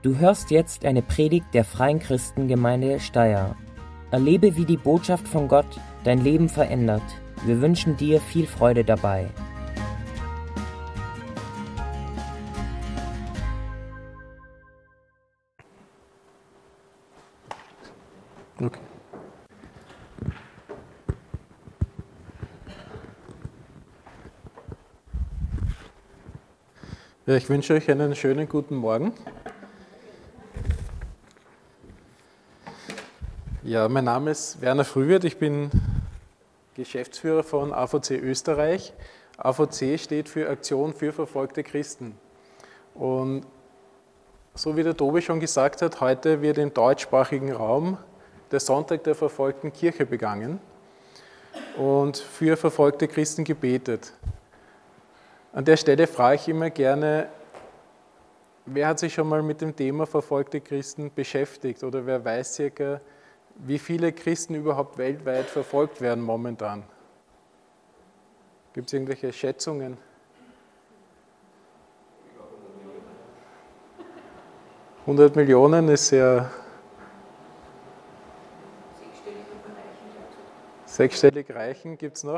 Du hörst jetzt eine Predigt der Freien Christengemeinde Steyr. Erlebe, wie die Botschaft von Gott dein Leben verändert. Wir wünschen dir viel Freude dabei. Okay. Ja, ich wünsche euch einen schönen guten Morgen. Ja, mein Name ist Werner Frühwirth, ich bin Geschäftsführer von AVC Österreich. AVC steht für Aktion für verfolgte Christen. Und so wie der Tobi schon gesagt hat, heute wird im deutschsprachigen Raum der Sonntag der verfolgten Kirche begangen und für verfolgte Christen gebetet. An der Stelle frage ich immer gerne, wer hat sich schon mal mit dem Thema verfolgte Christen beschäftigt oder wer weiß circa, wie viele Christen überhaupt weltweit verfolgt werden momentan? Gibt es irgendwelche Schätzungen? 100 Millionen ist ja sechsstellig reichen, gibt es noch?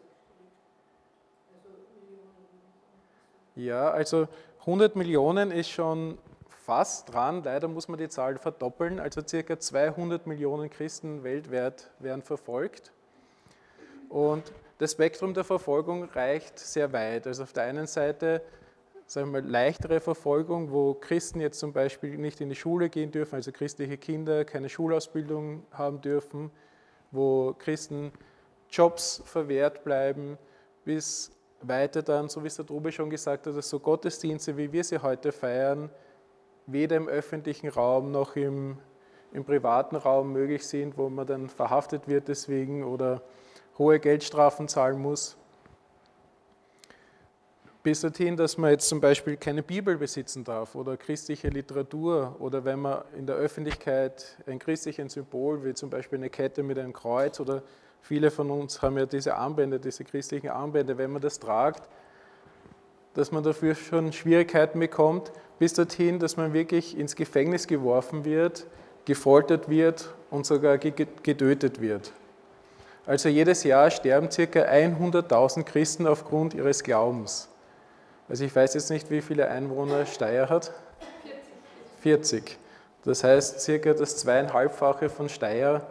Ja, also 100 Millionen ist schon fast dran, leider muss man die Zahl verdoppeln, also ca. 200 Millionen Christen weltweit werden verfolgt. Und das Spektrum der Verfolgung reicht sehr weit. Also auf der einen Seite, sagen wir mal, leichtere Verfolgung, wo Christen jetzt zum Beispiel nicht in die Schule gehen dürfen, also christliche Kinder keine Schulausbildung haben dürfen, wo Christen Jobs verwehrt bleiben, bis weiter dann, so wie es der Tobi schon gesagt hat, dass so Gottesdienste, wie wir sie heute feiern, weder im öffentlichen Raum noch im privaten Raum möglich sind, wo man dann verhaftet wird deswegen oder hohe Geldstrafen zahlen muss. Bis dorthin, dass man jetzt zum Beispiel keine Bibel besitzen darf oder christliche Literatur oder wenn man in der Öffentlichkeit ein christliches Symbol, wie zum Beispiel eine Kette mit einem Kreuz oder viele von uns haben ja diese Armbänder, diese christlichen Armbänder, wenn man das tragt, dass man dafür schon Schwierigkeiten bekommt, bis dorthin, dass man wirklich ins Gefängnis geworfen wird, gefoltert wird und sogar getötet wird. Also jedes Jahr sterben ca. 100.000 Christen aufgrund ihres Glaubens. Also ich weiß jetzt nicht, wie viele Einwohner Steyr hat. 40. Das heißt, ca. das 2,5-fache von Steyr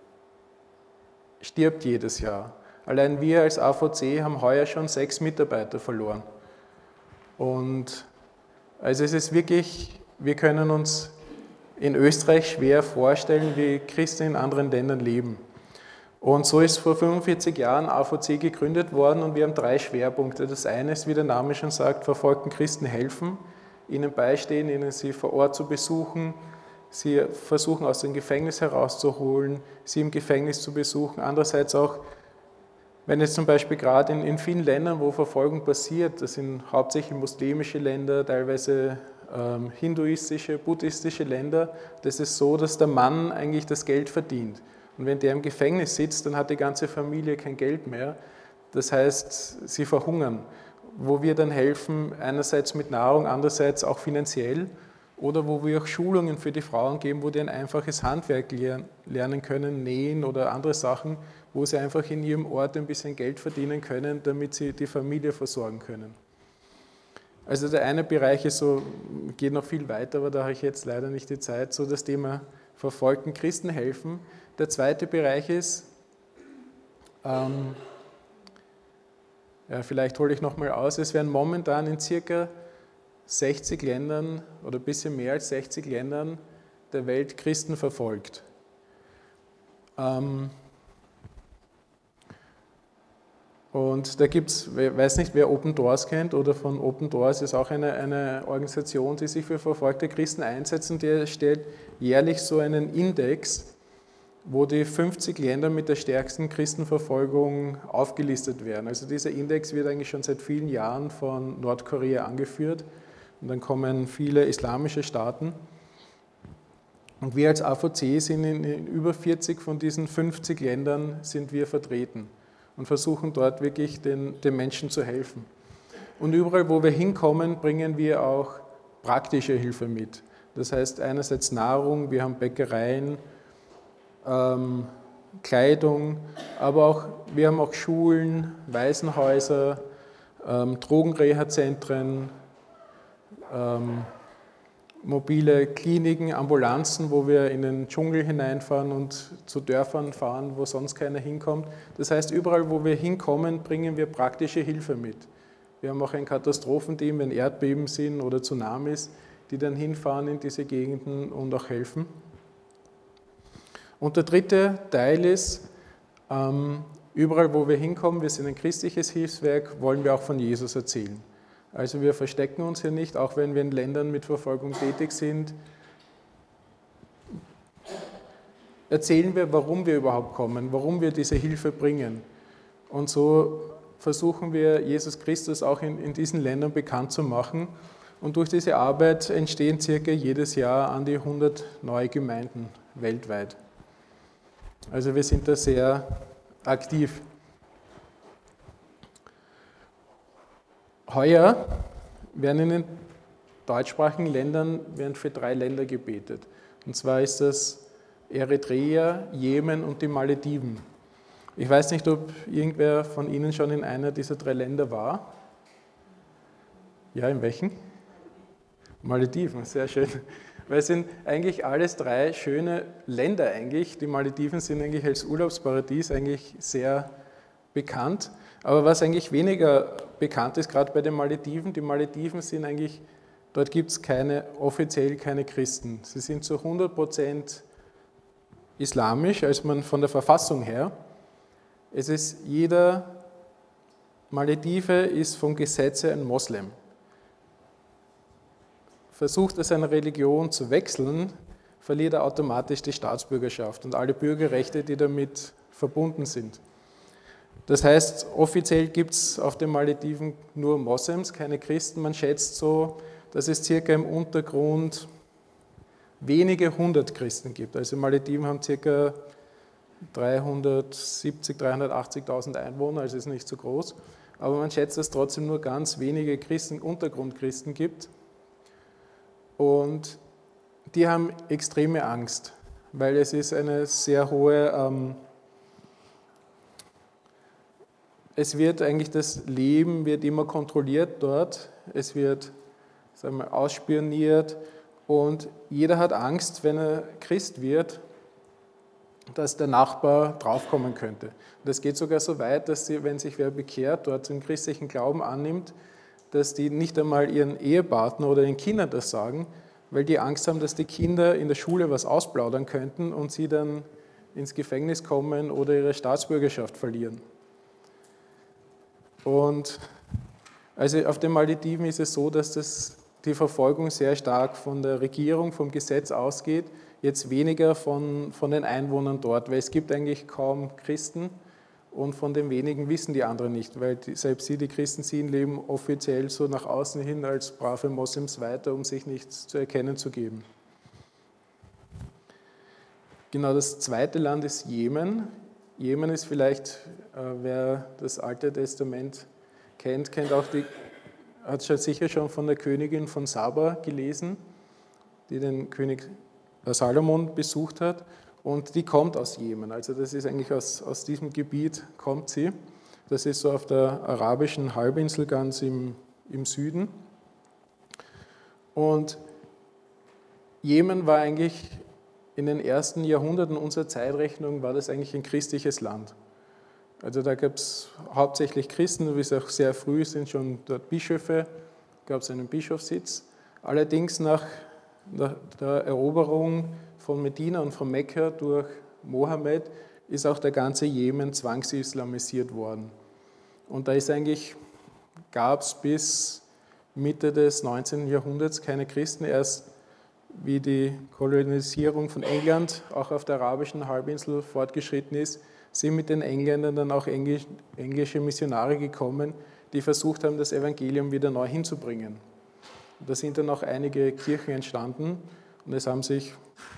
stirbt jedes Jahr. Allein wir als AVC haben heuer schon 6 Mitarbeiter verloren. Und also es ist wirklich, wir können uns in Österreich schwer vorstellen, wie Christen in anderen Ländern leben. Und so ist vor 45 Jahren AVC gegründet worden und wir haben 3 Schwerpunkte. Das eine ist, wie der Name schon sagt, verfolgten Christen helfen, ihnen beistehen, ihnen sie vor Ort zu besuchen, sie versuchen aus dem Gefängnis herauszuholen, sie im Gefängnis zu besuchen. Andererseits auch, wenn jetzt zum Beispiel gerade in vielen Ländern, wo Verfolgung passiert, das sind hauptsächlich muslimische Länder, teilweise hinduistische, buddhistische Länder, das ist so, dass der Mann eigentlich das Geld verdient. Und wenn der im Gefängnis sitzt, dann hat die ganze Familie kein Geld mehr. Das heißt, sie verhungern. Wo wir dann helfen, einerseits mit Nahrung, andererseits auch finanziell, oder wo wir auch Schulungen für die Frauen geben, wo die ein einfaches Handwerk lernen können, nähen oder andere Sachen, wo sie einfach in ihrem Ort ein bisschen Geld verdienen können, damit sie die Familie versorgen können. Also der eine Bereich ist so, geht noch viel weiter, aber da habe ich jetzt leider nicht die Zeit, so das Thema verfolgten Christen helfen. Der zweite Bereich ist, vielleicht hole ich nochmal aus, es werden momentan in circa 60 Ländern oder ein bisschen mehr als 60 Ländern der Welt Christen verfolgt. Und da gibt es, ich weiß nicht, wer Open Doors kennt oder von Open Doors ist auch eine Organisation, die sich für verfolgte Christen einsetzt und die erstellt jährlich so einen Index, wo die 50 Länder mit der stärksten Christenverfolgung aufgelistet werden. Also dieser Index wird eigentlich schon seit vielen Jahren von Nordkorea angeführt. Und dann kommen viele islamische Staaten. Und wir als AVC sind in über 40 von diesen 50 Ländern sind wir vertreten und versuchen dort wirklich den Menschen zu helfen. Und überall, wo wir hinkommen, bringen wir auch praktische Hilfe mit. Das heißt einerseits Nahrung, wir haben Bäckereien, Kleidung, aber auch, wir haben auch Schulen, Waisenhäuser, Drogenreha-Zentren, mobile Kliniken, Ambulanzen, wo wir in den Dschungel hineinfahren und zu Dörfern fahren, wo sonst keiner hinkommt. Das heißt, überall, wo wir hinkommen, bringen wir praktische Hilfe mit. Wir haben auch ein Katastrophenteam, wenn Erdbeben sind oder Tsunamis, die dann hinfahren in diese Gegenden und auch helfen. Und der dritte Teil ist, überall, wo wir hinkommen, wir sind ein christliches Hilfswerk, wollen wir auch von Jesus erzählen. Also wir verstecken uns hier nicht, auch wenn wir in Ländern mit Verfolgung tätig sind. Erzählen wir, warum wir überhaupt kommen, warum wir diese Hilfe bringen. Und so versuchen wir, Jesus Christus auch in diesen Ländern bekannt zu machen. Und durch diese Arbeit entstehen circa jedes Jahr an die 100 neue Gemeinden weltweit. Also wir sind da sehr aktiv. Heuer werden in den deutschsprachigen Ländern für 3 Länder gebetet. Und zwar ist das Eritrea, Jemen und die Malediven. Ich weiß nicht, ob irgendwer von Ihnen schon in einer dieser 3 Länder war. Ja, in welchen? Malediven, sehr schön. Weil es sind eigentlich alles 3 schöne Länder eigentlich. Die Malediven sind eigentlich als Urlaubsparadies eigentlich sehr bekannt. Aber was eigentlich weniger bekannt ist, gerade bei den Malediven, die Malediven sind eigentlich, dort gibt es offiziell keine Christen. Sie sind zu 100% islamisch, als man von der Verfassung her. Es ist jeder Maledive ist vom Gesetz her ein Moslem. Versucht er seine Religion zu wechseln, verliert er automatisch die Staatsbürgerschaft und alle Bürgerrechte, die damit verbunden sind. Das heißt, offiziell gibt es auf den Malediven nur Moslems, keine Christen. Man schätzt so, dass es circa im Untergrund wenige 100 Christen gibt. Also Malediven haben circa 370.000, 380.000 Einwohner, also ist nicht so groß. Aber man schätzt, dass es trotzdem nur ganz wenige Christen, Untergrundchristen gibt. Und die haben extreme Angst, weil es ist eine sehr hohe, es wird eigentlich, das Leben wird immer kontrolliert dort, es wird, sagen wir, ausspioniert und jeder hat Angst, wenn er Christ wird, dass der Nachbar draufkommen könnte. Das geht sogar so weit, dass sie, wenn sich wer bekehrt, dort den christlichen Glauben annimmt, dass die nicht einmal ihren Ehepartner oder den Kindern das sagen, weil die Angst haben, dass die Kinder in der Schule was ausplaudern könnten und sie dann ins Gefängnis kommen oder ihre Staatsbürgerschaft verlieren. Und also auf den Malediven ist es so, dass die Verfolgung sehr stark von der Regierung, vom Gesetz ausgeht, jetzt weniger von den Einwohnern dort, weil es gibt eigentlich kaum Christen und von den wenigen wissen die anderen nicht, weil selbst sie, die Christen sind, leben offiziell so nach außen hin als brave Moslems weiter, um sich nichts zu erkennen zu geben. Genau, das zweite Land ist Jemen. Jemen ist vielleicht, wer das Alte Testament kennt auch hat sicher schon von der Königin von Saba gelesen, die den König Salomon besucht hat. Und die kommt aus Jemen, also das ist eigentlich aus diesem Gebiet kommt sie. Das ist so auf der arabischen Halbinsel ganz im Süden. Und Jemen war eigentlich in den ersten Jahrhunderten unserer Zeitrechnung war das eigentlich ein christliches Land. Also da gab es hauptsächlich Christen, wie es auch sehr früh sind schon dort Bischöfe, gab es einen Bischofssitz. Allerdings nach der Eroberung von Medina und von Mekka durch Mohammed ist auch der ganze Jemen zwangsislamisiert worden. Und da gab es bis Mitte des 19. Jahrhunderts keine Christen, erst wie die Kolonisierung von England auch auf der arabischen Halbinsel fortgeschritten ist, sind mit den Engländern dann auch englische Missionare gekommen, die versucht haben, das Evangelium wieder neu hinzubringen. Da sind dann auch einige Kirchen entstanden und es haben sich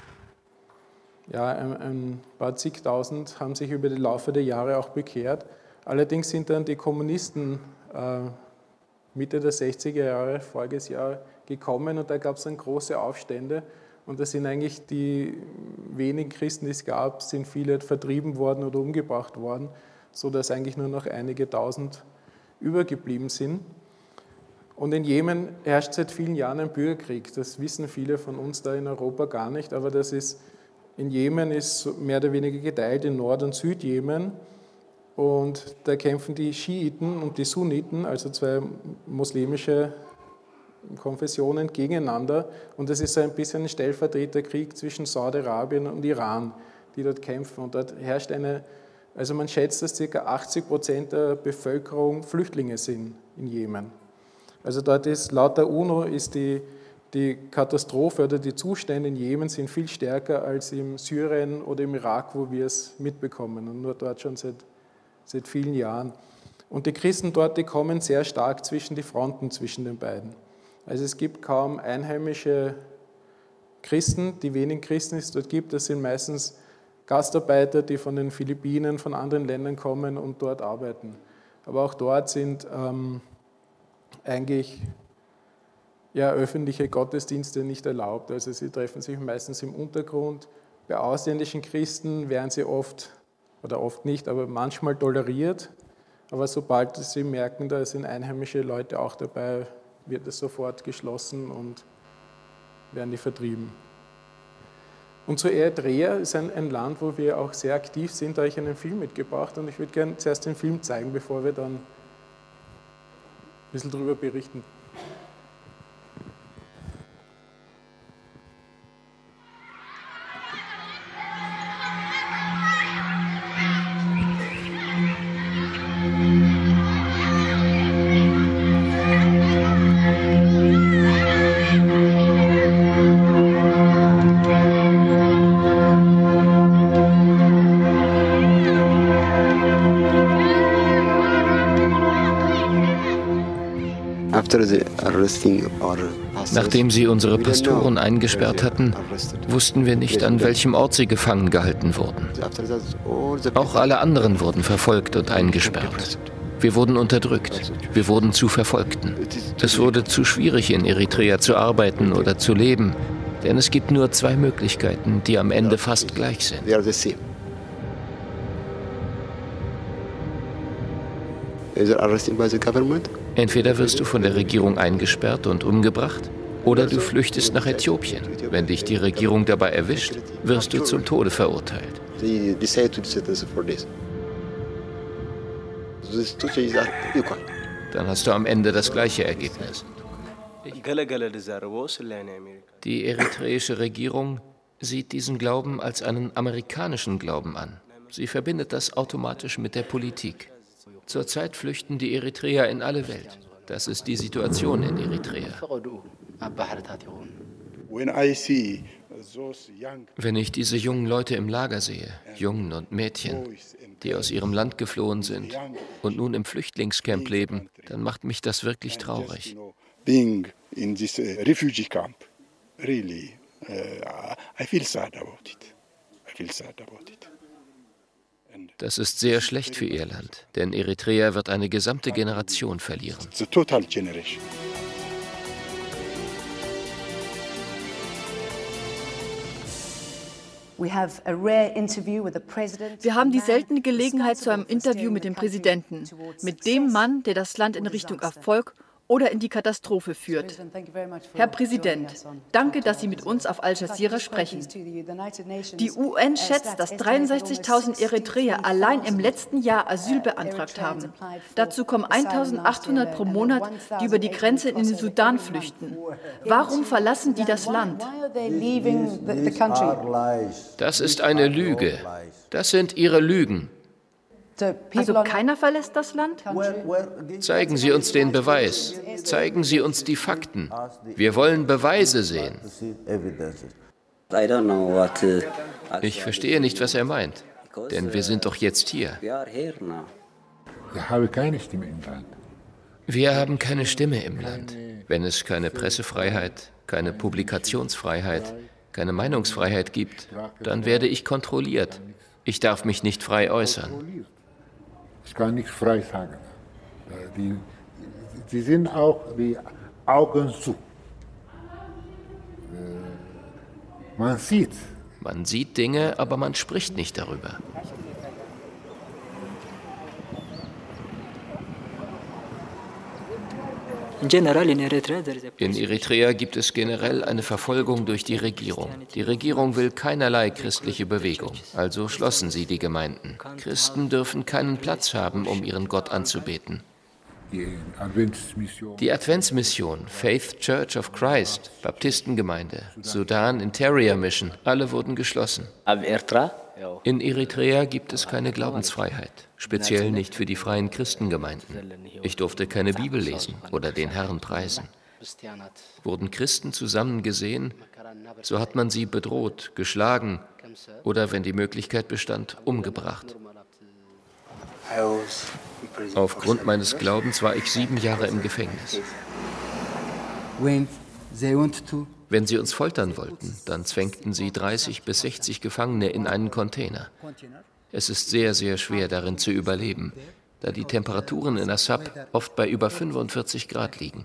ein paar zigtausend haben sich über die Laufe der Jahre auch bekehrt. Allerdings sind dann die Kommunisten Mitte der 60er Jahre, voriges Jahr, gekommen und da gab es dann große Aufstände. Und da sind eigentlich die wenigen Christen, die es gab, sind viele vertrieben worden oder umgebracht worden, sodass eigentlich nur noch einige tausend übergeblieben sind. Und in Jemen herrscht seit vielen Jahren ein Bürgerkrieg. Das wissen viele von uns da in Europa gar nicht, aber in Jemen ist mehr oder weniger geteilt in Nord- und Südjemen. Und da kämpfen die Schiiten und die Sunniten, also zwei muslimische Konfessionen, gegeneinander. Und das ist so ein bisschen ein Stellvertreterkrieg zwischen Saudi-Arabien und Iran, die dort kämpfen. Und dort herrscht also man schätzt, dass ca. 80% der Bevölkerung Flüchtlinge sind in Jemen. Also dort ist, laut der UNO ist die Katastrophe oder die Zustände in Jemen sind viel stärker als in Syrien oder im Irak, wo wir es mitbekommen. Und nur dort schon seit vielen Jahren. Und die Christen dort, die kommen sehr stark zwischen die Fronten zwischen den beiden. Also es gibt kaum einheimische Christen, die wenigen Christen, die es dort gibt, das sind meistens Gastarbeiter, die von den Philippinen, von anderen Ländern kommen und dort arbeiten. Aber auch dort sind eigentlich öffentliche Gottesdienste nicht erlaubt. Also sie treffen sich meistens im Untergrund. Bei ausländischen Christen werden sie oft nicht, aber manchmal toleriert. Aber sobald sie merken, da sind einheimische Leute auch dabei, wird es sofort geschlossen und werden die vertrieben. Und zu Eritrea ist ein Land, wo wir auch sehr aktiv sind, da habe ich einen Film mitgebracht und ich würde gerne zuerst den Film zeigen, bevor wir dann ein bisschen darüber berichten. Nachdem sie unsere Pastoren eingesperrt hatten, wussten wir nicht, an welchem Ort sie gefangen gehalten wurden. Auch alle anderen wurden verfolgt und eingesperrt. Wir wurden unterdrückt. Wir wurden zu Verfolgten. Es wurde zu schwierig, in Eritrea zu arbeiten oder zu leben, denn es gibt nur zwei Möglichkeiten, die am Ende fast gleich sind. Entweder wirst du von der Regierung eingesperrt und umgebracht, oder du flüchtest nach Äthiopien. Wenn dich die Regierung dabei erwischt, wirst du zum Tode verurteilt. Dann hast du am Ende das gleiche Ergebnis. Die eritreische Regierung sieht diesen Glauben als einen amerikanischen Glauben an. Sie verbindet das automatisch mit der Politik. Zurzeit flüchten die Eritreer in alle Welt. Das ist die Situation in Eritrea. Wenn ich diese jungen Leute im Lager sehe, Jungen und Mädchen, die aus ihrem Land geflohen sind und nun im Flüchtlingscamp leben, dann macht mich das wirklich traurig. Das ist sehr schlecht für ihr Land, denn Eritrea wird eine gesamte Generation verlieren. Wir haben die seltene Gelegenheit zu einem Interview mit dem Präsidenten, mit dem Mann, der das Land in Richtung Erfolg oder in die Katastrophe führt. Herr Präsident, danke, dass Sie mit uns auf Al Jazeera sprechen. Die UN schätzt, dass 63.000 Eritreer allein im letzten Jahr Asyl beantragt haben. Dazu kommen 1.800 pro Monat, die über die Grenze in den Sudan flüchten. Warum verlassen die das Land? Das ist eine Lüge. Das sind Ihre Lügen. Also keiner verlässt das Land? Zeigen Sie uns den Beweis. Zeigen Sie uns die Fakten. Wir wollen Beweise sehen. Ich verstehe nicht, was er meint. Denn wir sind doch jetzt hier. Wir haben keine Stimme im Land. Wir haben keine Stimme im Land. Wenn es keine Pressefreiheit, keine Publikationsfreiheit, keine Meinungsfreiheit gibt, dann werde ich kontrolliert. Ich darf mich nicht frei äußern. Ich kann nichts frei sagen. Die sind auch die Augen zu. Man sieht Dinge, aber man spricht nicht darüber. In Eritrea gibt es generell eine Verfolgung durch die Regierung. Die Regierung will keinerlei christliche Bewegung, also schlossen sie die Gemeinden. Christen dürfen keinen Platz haben, um ihren Gott anzubeten. Die Adventsmission, Faith Church of Christ, Baptistengemeinde, Sudan Interior Mission, alle wurden geschlossen. In Eritrea gibt es keine Glaubensfreiheit, speziell nicht für die freien Christengemeinden. Ich durfte keine Bibel lesen oder den Herrn preisen. Wurden Christen zusammen gesehen, so hat man sie bedroht, geschlagen oder, wenn die Möglichkeit bestand, umgebracht. Aufgrund meines Glaubens war ich 7 Jahre im Gefängnis. Wenn sie uns foltern wollten, dann zwängten sie 30 bis 60 Gefangene in einen Container. Es ist sehr, sehr schwer, darin zu überleben, da die Temperaturen in Assab oft bei über 45 Grad liegen.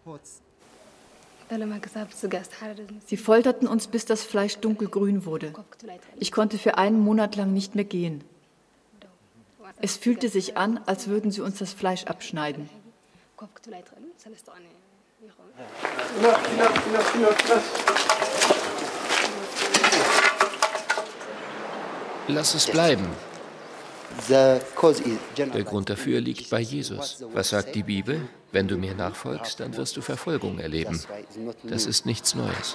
Sie folterten uns, bis das Fleisch dunkelgrün wurde. Ich konnte für einen Monat lang nicht mehr gehen. Es fühlte sich an, als würden sie uns das Fleisch abschneiden. Lass es bleiben. Der Grund dafür liegt bei Jesus. Was sagt die Bibel? Wenn du mir nachfolgst, dann wirst du Verfolgung erleben. Das ist nichts Neues.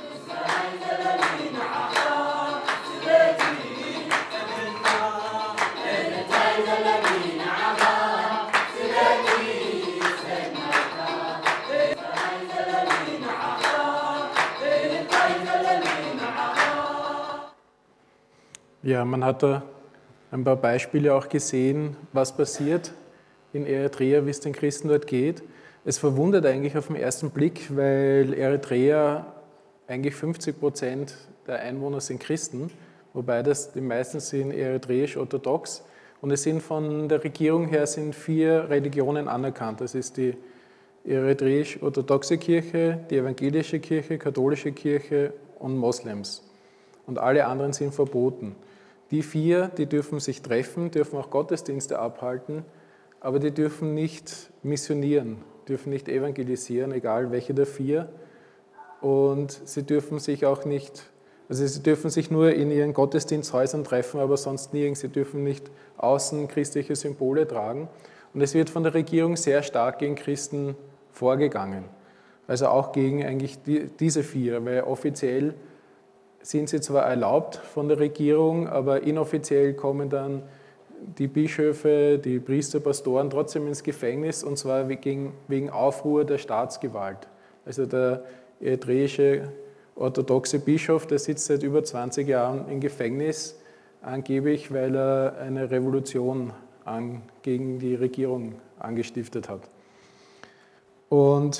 Ja, man hat da ein paar Beispiele auch gesehen, was passiert in Eritrea, wie es den Christen dort geht. Es verwundert eigentlich auf den ersten Blick, weil Eritrea eigentlich 50% der Einwohner sind Christen, wobei die meisten sind eritreisch-orthodox. Und es sind von der Regierung her 4 Religionen anerkannt. Das ist die eritreisch-orthodoxe Kirche, die evangelische Kirche, katholische Kirche und Moslems. Und alle anderen sind verboten. Die 4, die dürfen sich treffen, dürfen auch Gottesdienste abhalten, aber die dürfen nicht missionieren, dürfen nicht evangelisieren, egal welche der 4. Und sie dürfen sich auch nicht, also sie dürfen sich nur in ihren Gottesdiensthäusern treffen, aber sonst nirgends. Sie dürfen nicht außen christliche Symbole tragen. Und es wird von der Regierung sehr stark gegen Christen vorgegangen. Also auch gegen eigentlich diese 4, weil offiziell sind sie zwar erlaubt von der Regierung, aber inoffiziell kommen dann die Bischöfe, die Priester, Pastoren trotzdem ins Gefängnis, und zwar wegen Aufruhr der Staatsgewalt. Also der eritreische orthodoxe Bischof, der sitzt seit über 20 Jahren im Gefängnis, angeblich, weil er eine Revolution gegen die Regierung angestiftet hat. Und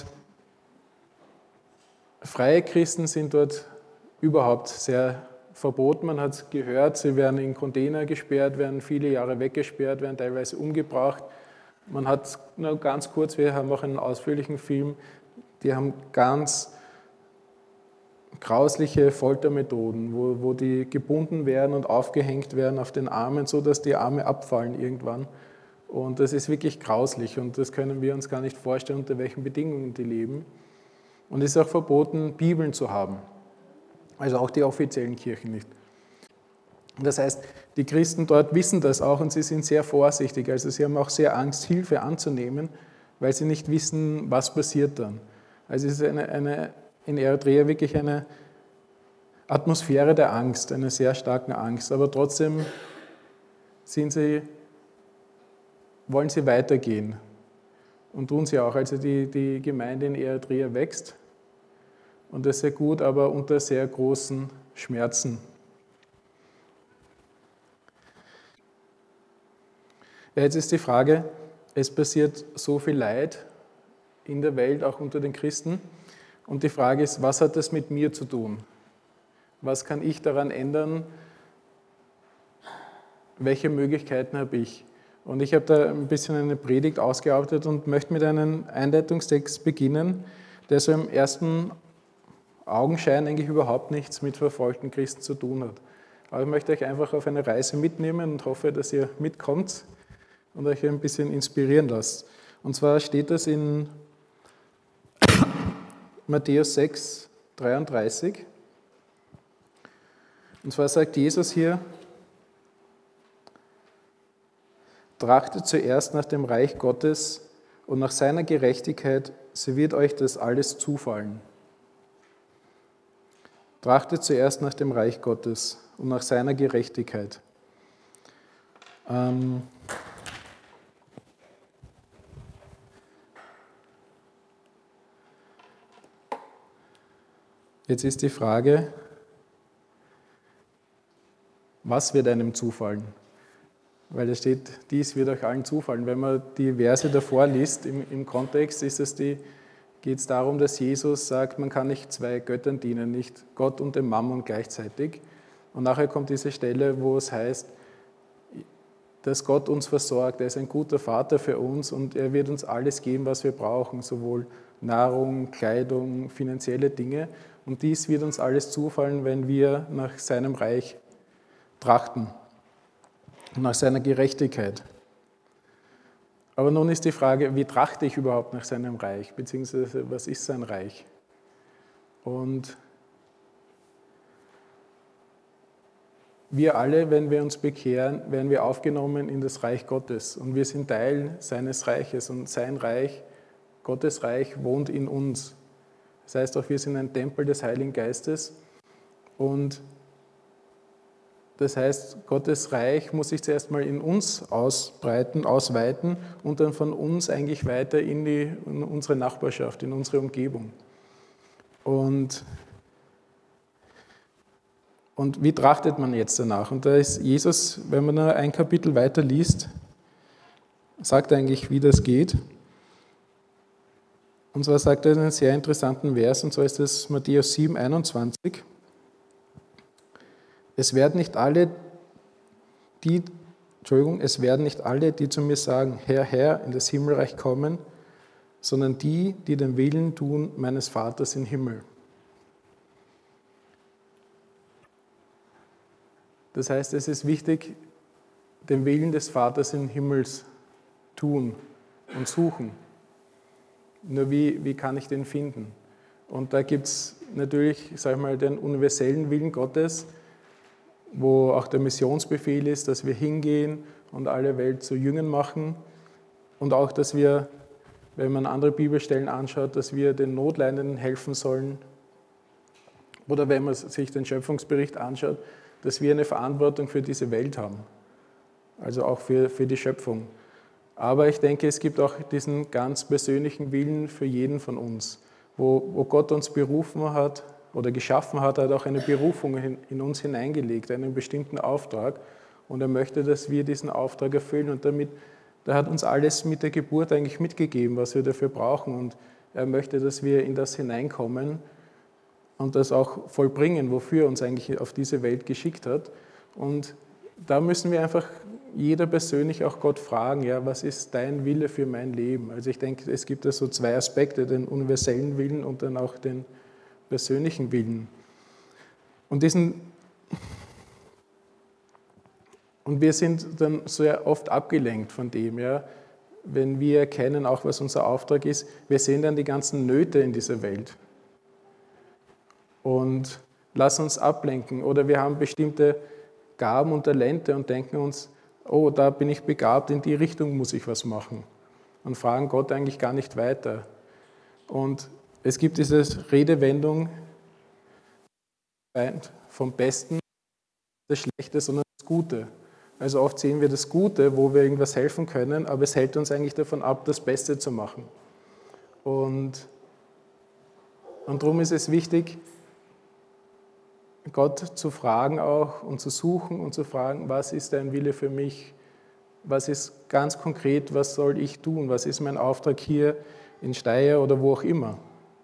freie Christen sind dort überhaupt sehr verboten. Man hat es gehört, sie werden in Container gesperrt, werden viele Jahre weggesperrt, werden teilweise umgebracht. Man hat nur ganz kurz, wir haben auch einen ausführlichen Film, die haben ganz grausliche Foltermethoden, wo die gebunden werden und aufgehängt werden auf den Armen, so dass die Arme abfallen irgendwann. Und das ist wirklich grauslich und das können wir uns gar nicht vorstellen, unter welchen Bedingungen die leben. Und es ist auch verboten, Bibeln zu haben. Also auch die offiziellen Kirchen nicht. Das heißt, die Christen dort wissen das auch und sie sind sehr vorsichtig. Also sie haben auch sehr Angst, Hilfe anzunehmen, weil sie nicht wissen, was passiert dann. Also es ist in Eritrea wirklich eine Atmosphäre der Angst, einer sehr starken Angst. Aber trotzdem wollen sie weitergehen und tun sie auch. Also die Gemeinde in Eritrea wächst. Und das ist sehr gut, aber unter sehr großen Schmerzen. Ja, jetzt ist die Frage, es passiert so viel Leid in der Welt, auch unter den Christen. Und die Frage ist, was hat das mit mir zu tun? Was kann ich daran ändern? Welche Möglichkeiten habe ich? Und ich habe da ein bisschen eine Predigt ausgearbeitet und möchte mit einem Einleitungstext beginnen, der so im ersten augenscheinlich eigentlich überhaupt nichts mit verfolgten Christen zu tun hat. Aber ich möchte euch einfach auf eine Reise mitnehmen und hoffe, dass ihr mitkommt und euch ein bisschen inspirieren lasst. Und zwar steht das in Matthäus 6, 33. Und zwar sagt Jesus hier: Trachtet zuerst nach dem Reich Gottes und nach seiner Gerechtigkeit, so wird euch das alles zufallen. Trachtet zuerst nach dem Reich Gottes und nach seiner Gerechtigkeit. Jetzt ist die Frage, was wird einem zufallen? Weil da steht, dies wird euch allen zufallen. Wenn man die Verse davor liest, im Kontext geht es darum, dass Jesus sagt, man kann nicht zwei Göttern dienen, nicht Gott und dem Mammon gleichzeitig. Und nachher kommt diese Stelle, wo es heißt, dass Gott uns versorgt. Er ist ein guter Vater für uns und er wird uns alles geben, was wir brauchen, sowohl Nahrung, Kleidung, finanzielle Dinge. Und dies wird uns alles zufallen, wenn wir nach seinem Reich trachten und nach seiner Gerechtigkeit. Aber nun ist die Frage, wie trachte ich überhaupt nach seinem Reich, beziehungsweise was ist sein Reich? Und wir alle, wenn wir uns bekehren, werden wir aufgenommen in das Reich Gottes und wir sind Teil seines Reiches und sein Reich, Gottes Reich, wohnt in uns. Das heißt auch, wir sind ein Tempel des Heiligen Geistes und das heißt, Gottes Reich muss sich zuerst mal in uns ausbreiten, ausweiten und dann von uns eigentlich weiter in unsere Nachbarschaft, in unsere Umgebung. Und wie trachtet man jetzt danach? Und da ist Jesus, wenn man ein Kapitel weiter liest, sagt eigentlich, wie das geht. Und zwar sagt er einen sehr interessanten Vers, und zwar ist das Matthäus 7, 21. Es werden nicht alle, die zu mir sagen, Herr, Herr, in das Himmelreich kommen, sondern die den Willen tun meines Vaters im Himmel. Das heißt, es ist wichtig, den Willen des Vaters im Himmel tun und suchen. Nur wie kann ich den finden? Und da gibt es natürlich, den universellen Willen Gottes, wo auch der Missionsbefehl ist, dass wir hingehen und alle Welt zu Jüngern machen und auch, dass wir, wenn man andere Bibelstellen anschaut, dass wir den Notleidenden helfen sollen oder wenn man sich den Schöpfungsbericht anschaut, dass wir eine Verantwortung für diese Welt haben, also auch für die Schöpfung. Aber ich denke, es gibt auch diesen ganz persönlichen Willen für jeden von uns, wo Gott uns berufen hat, oder geschaffen hat, hat auch eine Berufung in uns hineingelegt, einen bestimmten Auftrag. Und er möchte, dass wir diesen Auftrag erfüllen. Und da hat uns alles mit der Geburt eigentlich mitgegeben, was wir dafür brauchen. Und er möchte, dass wir in das hineinkommen und das auch vollbringen, wofür er uns eigentlich auf diese Welt geschickt hat. Und da müssen wir einfach jeder persönlich auch Gott fragen, ja, was ist dein Wille für mein Leben? Also ich denke, es gibt da so zwei Aspekte, den universellen Willen und dann auch den persönlichen Willen. Und wir sind dann sehr oft abgelenkt von dem, ja, wenn wir erkennen, auch was unser Auftrag ist, wir sehen dann die ganzen Nöte in dieser Welt und lassen uns ablenken. Oder wir haben bestimmte Gaben und Talente und denken uns, oh, da bin ich begabt, in die Richtung muss ich was machen. Und fragen Gott eigentlich gar nicht weiter. Und es gibt diese Redewendung vom Besten, das Schlechte, sondern das Gute. Also oft sehen wir das Gute, wo wir irgendwas helfen können, aber es hält uns eigentlich davon ab, das Beste zu machen. Und darum ist es wichtig, Gott zu fragen auch und zu suchen und zu fragen, was ist dein Wille für mich? Was ist ganz konkret, was soll ich tun? Was ist mein Auftrag hier in Steyr oder wo auch immer?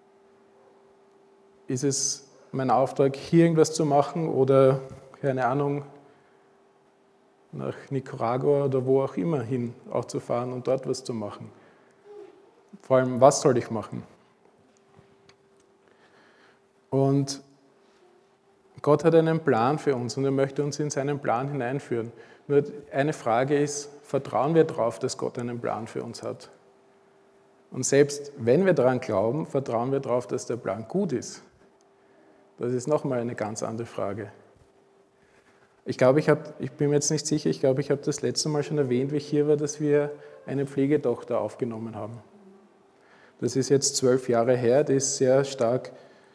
Ist es mein Auftrag, hier irgendwas zu machen oder, keine Ahnung, nach Nicaragua oder wo auch immer hin auch zu fahren und dort was zu machen? Vor allem, was soll ich machen? Und Gott hat einen Plan für uns und er möchte uns in seinen Plan hineinführen. Nur eine Frage ist, vertrauen wir darauf, dass Gott einen Plan für uns hat? Und selbst wenn wir daran glauben, vertrauen wir darauf, dass der Plan gut ist? Das ist nochmal eine ganz andere Frage. Ich bin mir jetzt nicht sicher, ich glaube, ich habe das letzte Mal schon erwähnt, wie ich hier war, dass wir eine Pflegetochter aufgenommen haben. Das ist jetzt 12 Jahre her, die ist sehr stark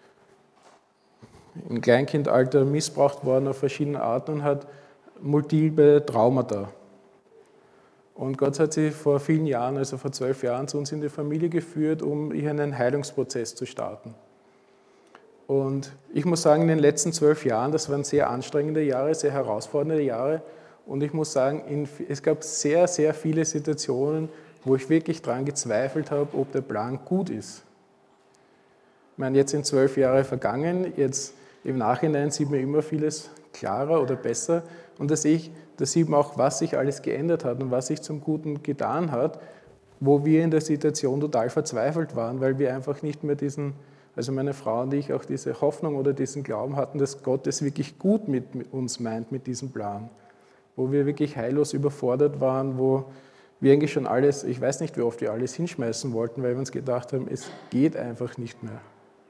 im Kleinkindalter missbraucht worden auf verschiedene Arten und hat multiple Traumata. Und Gott hat sie vor vielen Jahren, also vor 12 Jahren, zu uns in die Familie geführt, um hier einen Heilungsprozess zu starten. Und ich muss sagen, in den letzten 12 Jahren, das waren sehr anstrengende Jahre, sehr herausfordernde Jahre. Und ich muss sagen, es gab sehr, sehr viele Situationen, wo ich wirklich daran gezweifelt habe, ob der Plan gut ist. Ich meine, jetzt sind 12 Jahre vergangen, jetzt im Nachhinein sieht man immer vieles klarer oder besser. Und da sieht man auch, was sich alles geändert hat und was sich zum Guten getan hat, wo wir in der Situation total verzweifelt waren, weil wir einfach nicht mehr also meine Frau und ich, auch diese Hoffnung oder diesen Glauben hatten, dass Gott es wirklich gut mit uns meint, mit diesem Plan. Wo wir wirklich heillos überfordert waren, wo wir eigentlich schon alles, ich weiß nicht, wie oft wir alles hinschmeißen wollten, weil wir uns gedacht haben, es geht einfach nicht mehr.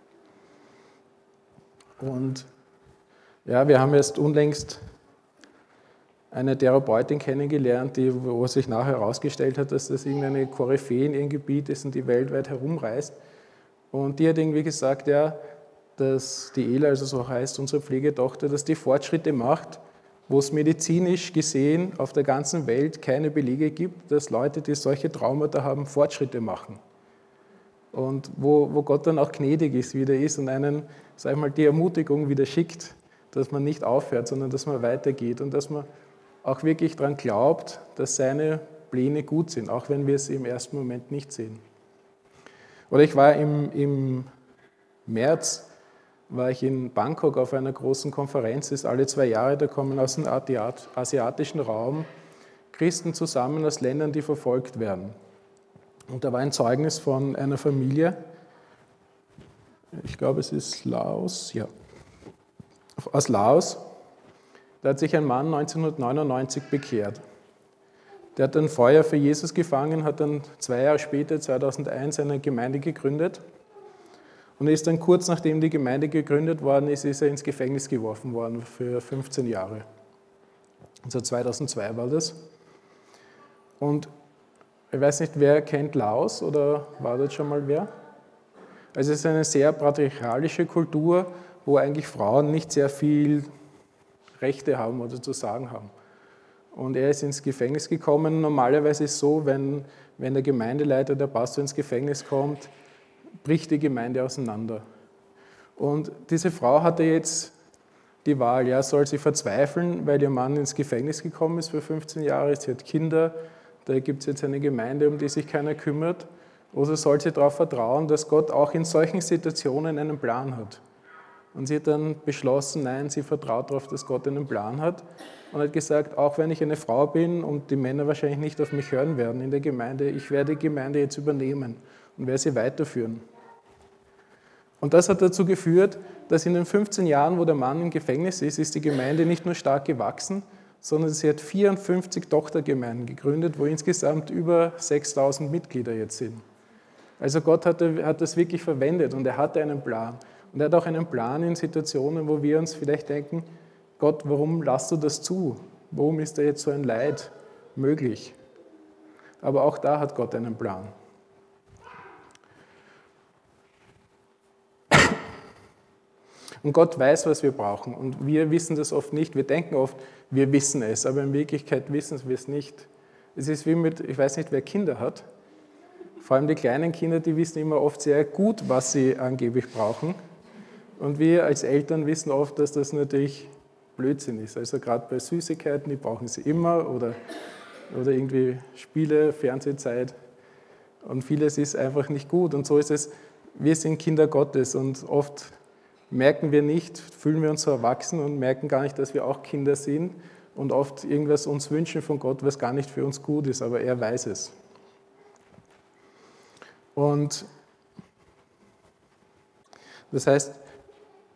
Und ja, wir haben erst unlängst eine Therapeutin kennengelernt, wo sich nachher herausgestellt hat, dass das irgendeine Koryphäe in ihrem Gebiet ist und die weltweit herumreist. Und die hat irgendwie gesagt, ja, dass die Ela, also so heißt unsere Pflegetochter, dass die Fortschritte macht, wo es medizinisch gesehen auf der ganzen Welt keine Belege gibt, dass Leute, die solche Traumata haben, Fortschritte machen. Und wo Gott dann auch gnädig ist, wie der ist und einen, sag ich mal, die Ermutigung wieder schickt, dass man nicht aufhört, sondern dass man weitergeht und dass man auch wirklich daran glaubt, dass seine Pläne gut sind, auch wenn wir es im ersten Moment nicht sehen. Oder ich war im März war ich in Bangkok auf einer großen Konferenz, das ist alle 2 Jahre, da kommen aus dem asiatischen Raum Christen zusammen aus Ländern, die verfolgt werden. Und da war ein Zeugnis von einer Familie, ich glaube es ist Laos, ja, aus Laos. Da hat sich ein Mann 1999 bekehrt. Der hat dann Feuer für Jesus gefangen, hat dann 2 Jahre später, 2001, eine Gemeinde gegründet. Und ist dann kurz nachdem die Gemeinde gegründet worden ist, ist er ins Gefängnis geworfen worden für 15 Jahre. Also 2002 war das. Und ich weiß nicht, wer kennt Laos oder war das schon mal wer? Also es ist eine sehr patriarchalische Kultur, wo eigentlich Frauen nicht sehr viel Rechte haben oder zu sagen haben. Und er ist ins Gefängnis gekommen. Normalerweise ist es so, wenn der Gemeindeleiter, der Pastor ins Gefängnis kommt, bricht die Gemeinde auseinander. Und diese Frau hatte jetzt die Wahl, ja, soll sie verzweifeln, weil ihr Mann ins Gefängnis gekommen ist für 15 Jahre, sie hat Kinder, da gibt es jetzt eine Gemeinde, um die sich keiner kümmert, oder soll sie darauf vertrauen, dass Gott auch in solchen Situationen einen Plan hat. Und sie hat dann beschlossen, nein, sie vertraut darauf, dass Gott einen Plan hat und hat gesagt, auch wenn ich eine Frau bin und die Männer wahrscheinlich nicht auf mich hören werden in der Gemeinde, ich werde die Gemeinde jetzt übernehmen und werde sie weiterführen. Und das hat dazu geführt, dass in den 15 Jahren, wo der Mann im Gefängnis ist die Gemeinde nicht nur stark gewachsen, sondern sie hat 54 Tochtergemeinden gegründet, wo insgesamt über 6.000 Mitglieder jetzt sind. Also Gott hat das wirklich verwendet und er hatte einen Plan. Und er hat auch einen Plan in Situationen, wo wir uns vielleicht denken, Gott, warum lässt du das zu? Warum ist da jetzt so ein Leid möglich? Aber auch da hat Gott einen Plan. Und Gott weiß, was wir brauchen. Und wir wissen das oft nicht. Wir denken oft, wir wissen es, aber in Wirklichkeit wissen wir es nicht. Es ist wie mit, ich weiß nicht, wer Kinder hat. Vor allem die kleinen Kinder, die wissen immer oft sehr gut, was sie angeblich brauchen. Und wir als Eltern wissen oft, dass das natürlich Blödsinn ist. Also gerade bei Süßigkeiten, die brauchen sie immer oder irgendwie Spiele, Fernsehzeit. Und vieles ist einfach nicht gut. Und so ist es, wir sind Kinder Gottes und oft merken wir nicht, fühlen wir uns so erwachsen und merken gar nicht, dass wir auch Kinder sind und oft irgendwas uns wünschen von Gott, was gar nicht für uns gut ist, aber er weiß es. Und das heißt,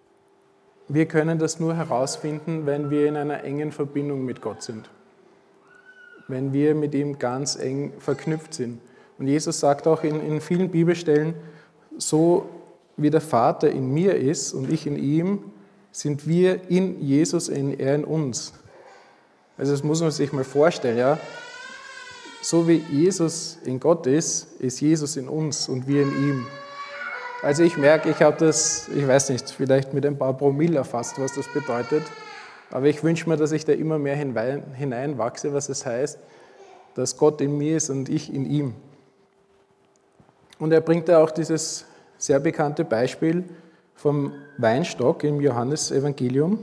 wir können das nur herausfinden, wenn wir in einer engen Verbindung mit Gott sind. Wenn wir mit ihm ganz eng verknüpft sind. Und Jesus sagt auch in vielen Bibelstellen, so wie der Vater in mir ist und ich in ihm, sind wir in Jesus, er in uns. Also das muss man sich mal vorstellen, ja. So wie Jesus in Gott ist Jesus in uns und wir in ihm. Also ich merke, ich habe das, ich weiß nicht, vielleicht mit ein paar Promille erfasst, was das bedeutet, aber ich wünsche mir, dass ich da immer mehr hineinwachse, was es heißt, dass Gott in mir ist und ich in ihm. Und er bringt da auch dieses sehr bekannte Beispiel vom Weinstock im Johannesevangelium.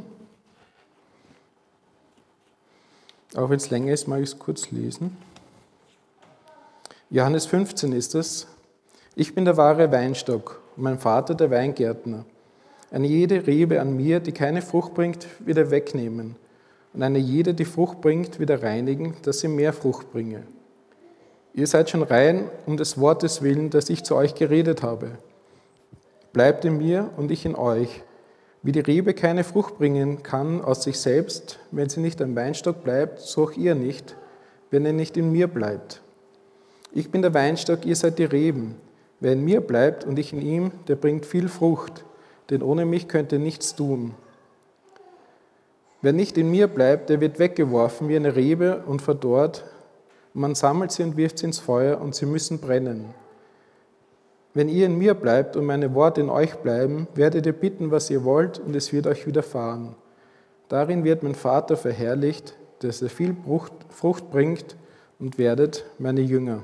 Auch wenn es länger ist, mag ich es kurz lesen. Johannes 15 ist es. Ich bin der wahre Weinstock und mein Vater der Weingärtner. Eine jede Rebe an mir, die keine Frucht bringt, wird er wegnehmen. Und eine jede, die Frucht bringt, wird er reinigen, dass sie mehr Frucht bringe. Ihr seid schon rein um des Wortes willen, das ich zu euch geredet habe. Bleibt in mir und ich in euch. Wie die Rebe keine Frucht bringen kann aus sich selbst, wenn sie nicht am Weinstock bleibt, so auch ihr nicht, wenn ihr nicht in mir bleibt. Ich bin der Weinstock, ihr seid die Reben. Wer in mir bleibt und ich in ihm, der bringt viel Frucht, denn ohne mich könnt ihr nichts tun. Wer nicht in mir bleibt, der wird weggeworfen wie eine Rebe und verdorrt. Man sammelt sie und wirft sie ins Feuer und sie müssen brennen. Wenn ihr in mir bleibt und meine Worte in euch bleiben, werdet ihr bitten, was ihr wollt, und es wird euch widerfahren. Darin wird mein Vater verherrlicht, dass er viel Frucht bringt, und werdet meine Jünger.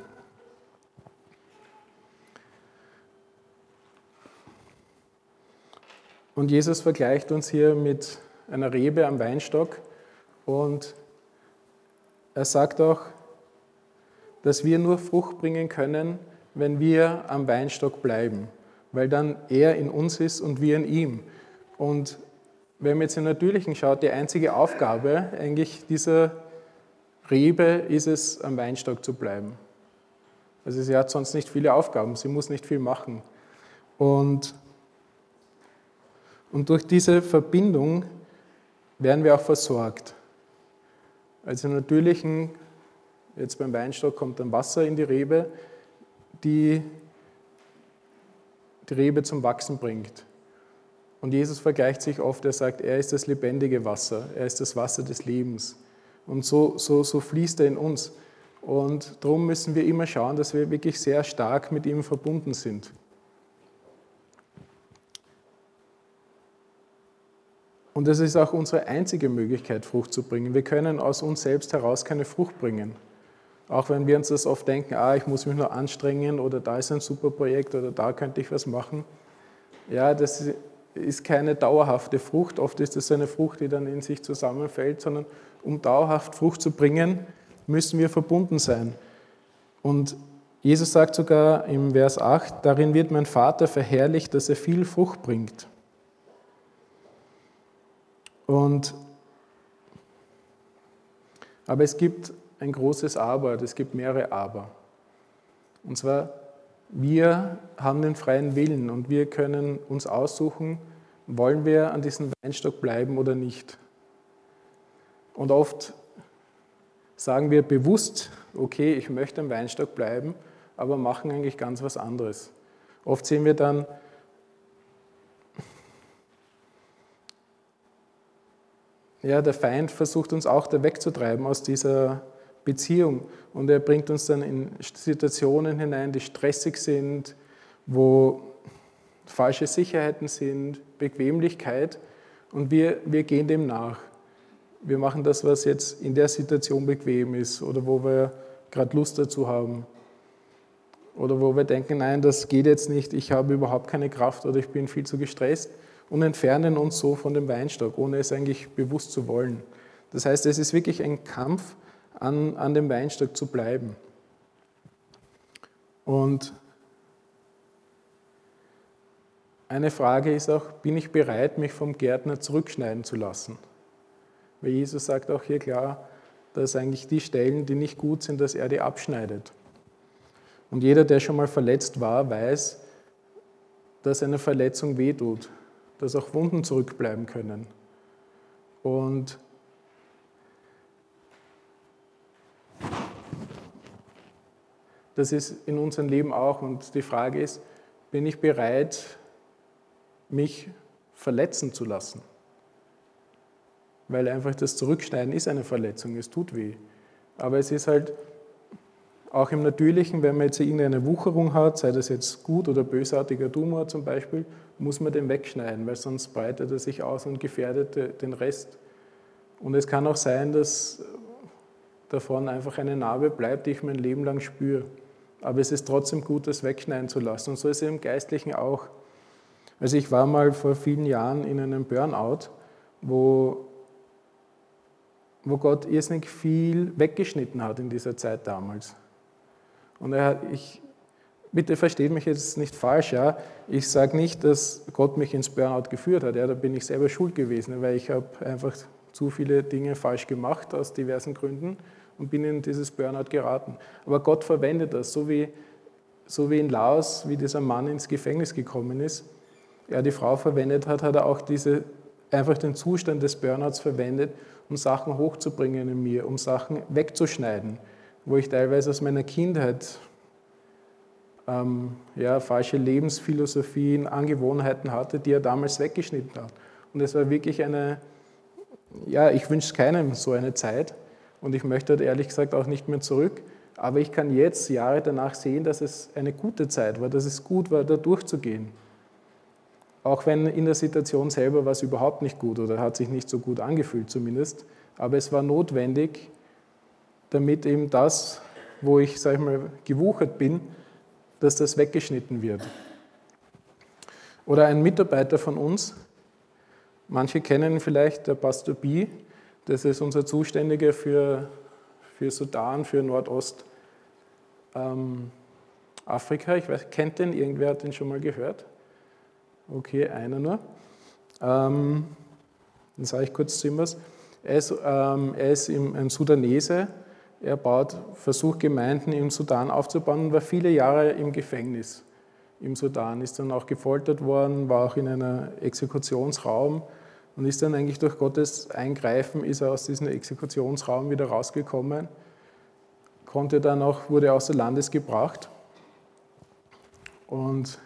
Und Jesus vergleicht uns hier mit einer Rebe am Weinstock und er sagt auch, dass wir nur Frucht bringen können, wenn wir am Weinstock bleiben, weil dann er in uns ist und wir in ihm. Und wenn man jetzt im Natürlichen schaut, die einzige Aufgabe eigentlich dieser Rebe ist es, am Weinstock zu bleiben. Also sie hat sonst nicht viele Aufgaben, sie muss nicht viel machen. Und durch diese Verbindung werden wir auch versorgt. Also im Natürlichen, jetzt beim Weinstock kommt dann Wasser in die Rebe, die Rebe zum Wachsen bringt. Und Jesus vergleicht sich oft, er sagt, er ist das lebendige Wasser, er ist das Wasser des Lebens. Und so fließt er in uns. Und darum müssen wir immer schauen, dass wir wirklich sehr stark mit ihm verbunden sind. Und das ist auch unsere einzige Möglichkeit, Frucht zu bringen. Wir können aus uns selbst heraus keine Frucht bringen. Auch wenn wir uns das oft denken, ich muss mich nur anstrengen oder da ist ein super Projekt oder da könnte ich was machen. Ja, das ist keine dauerhafte Frucht. Oft ist es eine Frucht, die dann in sich zusammenfällt, sondern um dauerhaft Frucht zu bringen, müssen wir verbunden sein. Und Jesus sagt sogar im Vers 8, darin wird mein Vater verherrlicht, dass er viel Frucht bringt. Aber es gibt ein großes Aber, es gibt mehrere Aber. Und zwar, wir haben den freien Willen und wir können uns aussuchen, wollen wir an diesem Weinstock bleiben oder nicht. Und oft sagen wir bewusst, okay, ich möchte am Weinstock bleiben, aber machen eigentlich ganz was anderes. Oft sehen wir dann, ja, der Feind versucht uns auch da wegzutreiben aus dieser Beziehung und er bringt uns dann in Situationen hinein, die stressig sind, wo falsche Sicherheiten sind, Bequemlichkeit und wir gehen dem nach. Wir machen das, was jetzt in der Situation bequem ist oder wo wir gerade Lust dazu haben oder wo wir denken, nein, das geht jetzt nicht, ich habe überhaupt keine Kraft oder ich bin viel zu gestresst und entfernen uns so von dem Weinstock, ohne es eigentlich bewusst zu wollen. Das heißt, es ist wirklich ein Kampf, an dem Weinstock zu bleiben. Und eine Frage ist auch, bin ich bereit, mich vom Gärtner zurückschneiden zu lassen? Weil Jesus sagt auch hier klar, dass eigentlich die Stellen, die nicht gut sind, dass er die abschneidet. Und jeder, der schon mal verletzt war, weiß, dass eine Verletzung wehtut. dass auch Wunden zurückbleiben können. Und das ist in unserem Leben auch. Und die Frage ist, bin ich bereit, mich verletzen zu lassen? Weil einfach das Zurückschneiden ist eine Verletzung, es tut weh. Aber es ist halt auch im Natürlichen, wenn man jetzt irgendeine Wucherung hat, sei das jetzt gut oder bösartiger Tumor zum Beispiel, muss man den wegschneiden, weil sonst breitet er sich aus und gefährdet den Rest. Und es kann auch sein, dass davon einfach eine Narbe bleibt, die ich mein Leben lang spüre. Aber es ist trotzdem gut, das wegschneiden zu lassen. Und so ist es im Geistlichen auch. Also ich war mal vor vielen Jahren in einem Burnout, wo Gott irrsinnig viel weggeschnitten hat in dieser Zeit damals. Und bitte versteht mich jetzt nicht falsch, ja. Ich sage nicht, dass Gott mich ins Burnout geführt hat, ja, da bin ich selber schuld gewesen, weil ich habe einfach zu viele Dinge falsch gemacht aus diversen Gründen und bin in dieses Burnout geraten. Aber Gott verwendet das, so wie in Laos, wie dieser Mann ins Gefängnis gekommen ist, er die Frau verwendet hat, hat er auch einfach den Zustand des Burnouts verwendet, um Sachen hochzubringen in mir, um Sachen wegzuschneiden, wo ich teilweise aus meiner Kindheit falsche Lebensphilosophien, Angewohnheiten hatte, die er damals weggeschnitten hat. Und es war wirklich ich wünsche keinem so eine Zeit und ich möchte ehrlich gesagt auch nicht mehr zurück, aber ich kann jetzt, Jahre danach sehen, dass es eine gute Zeit war, dass es gut war, da durchzugehen. Auch wenn in der Situation selber war es überhaupt nicht gut oder hat sich nicht so gut angefühlt zumindest, aber es war notwendig, damit eben das, wo ich, sag ich mal, gewuchert bin, dass das weggeschnitten wird. Oder ein Mitarbeiter von uns, manche kennen vielleicht der Pastor B, das ist unser Zuständiger für Sudan, für Nordostafrika. Ich weiß, kennt den? Irgendwer hat den schon mal gehört? Okay, einer nur. Dann sage ich kurz zu ihm was. Er ist ein Sudanese. Er versucht Gemeinden im Sudan aufzubauen und war viele Jahre im Gefängnis im Sudan. Ist dann auch gefoltert worden, war auch in einem Exekutionsraum und ist dann eigentlich durch Gottes Eingreifen ist er aus diesem Exekutionsraum wieder rausgekommen, wurde außer Landes gebracht und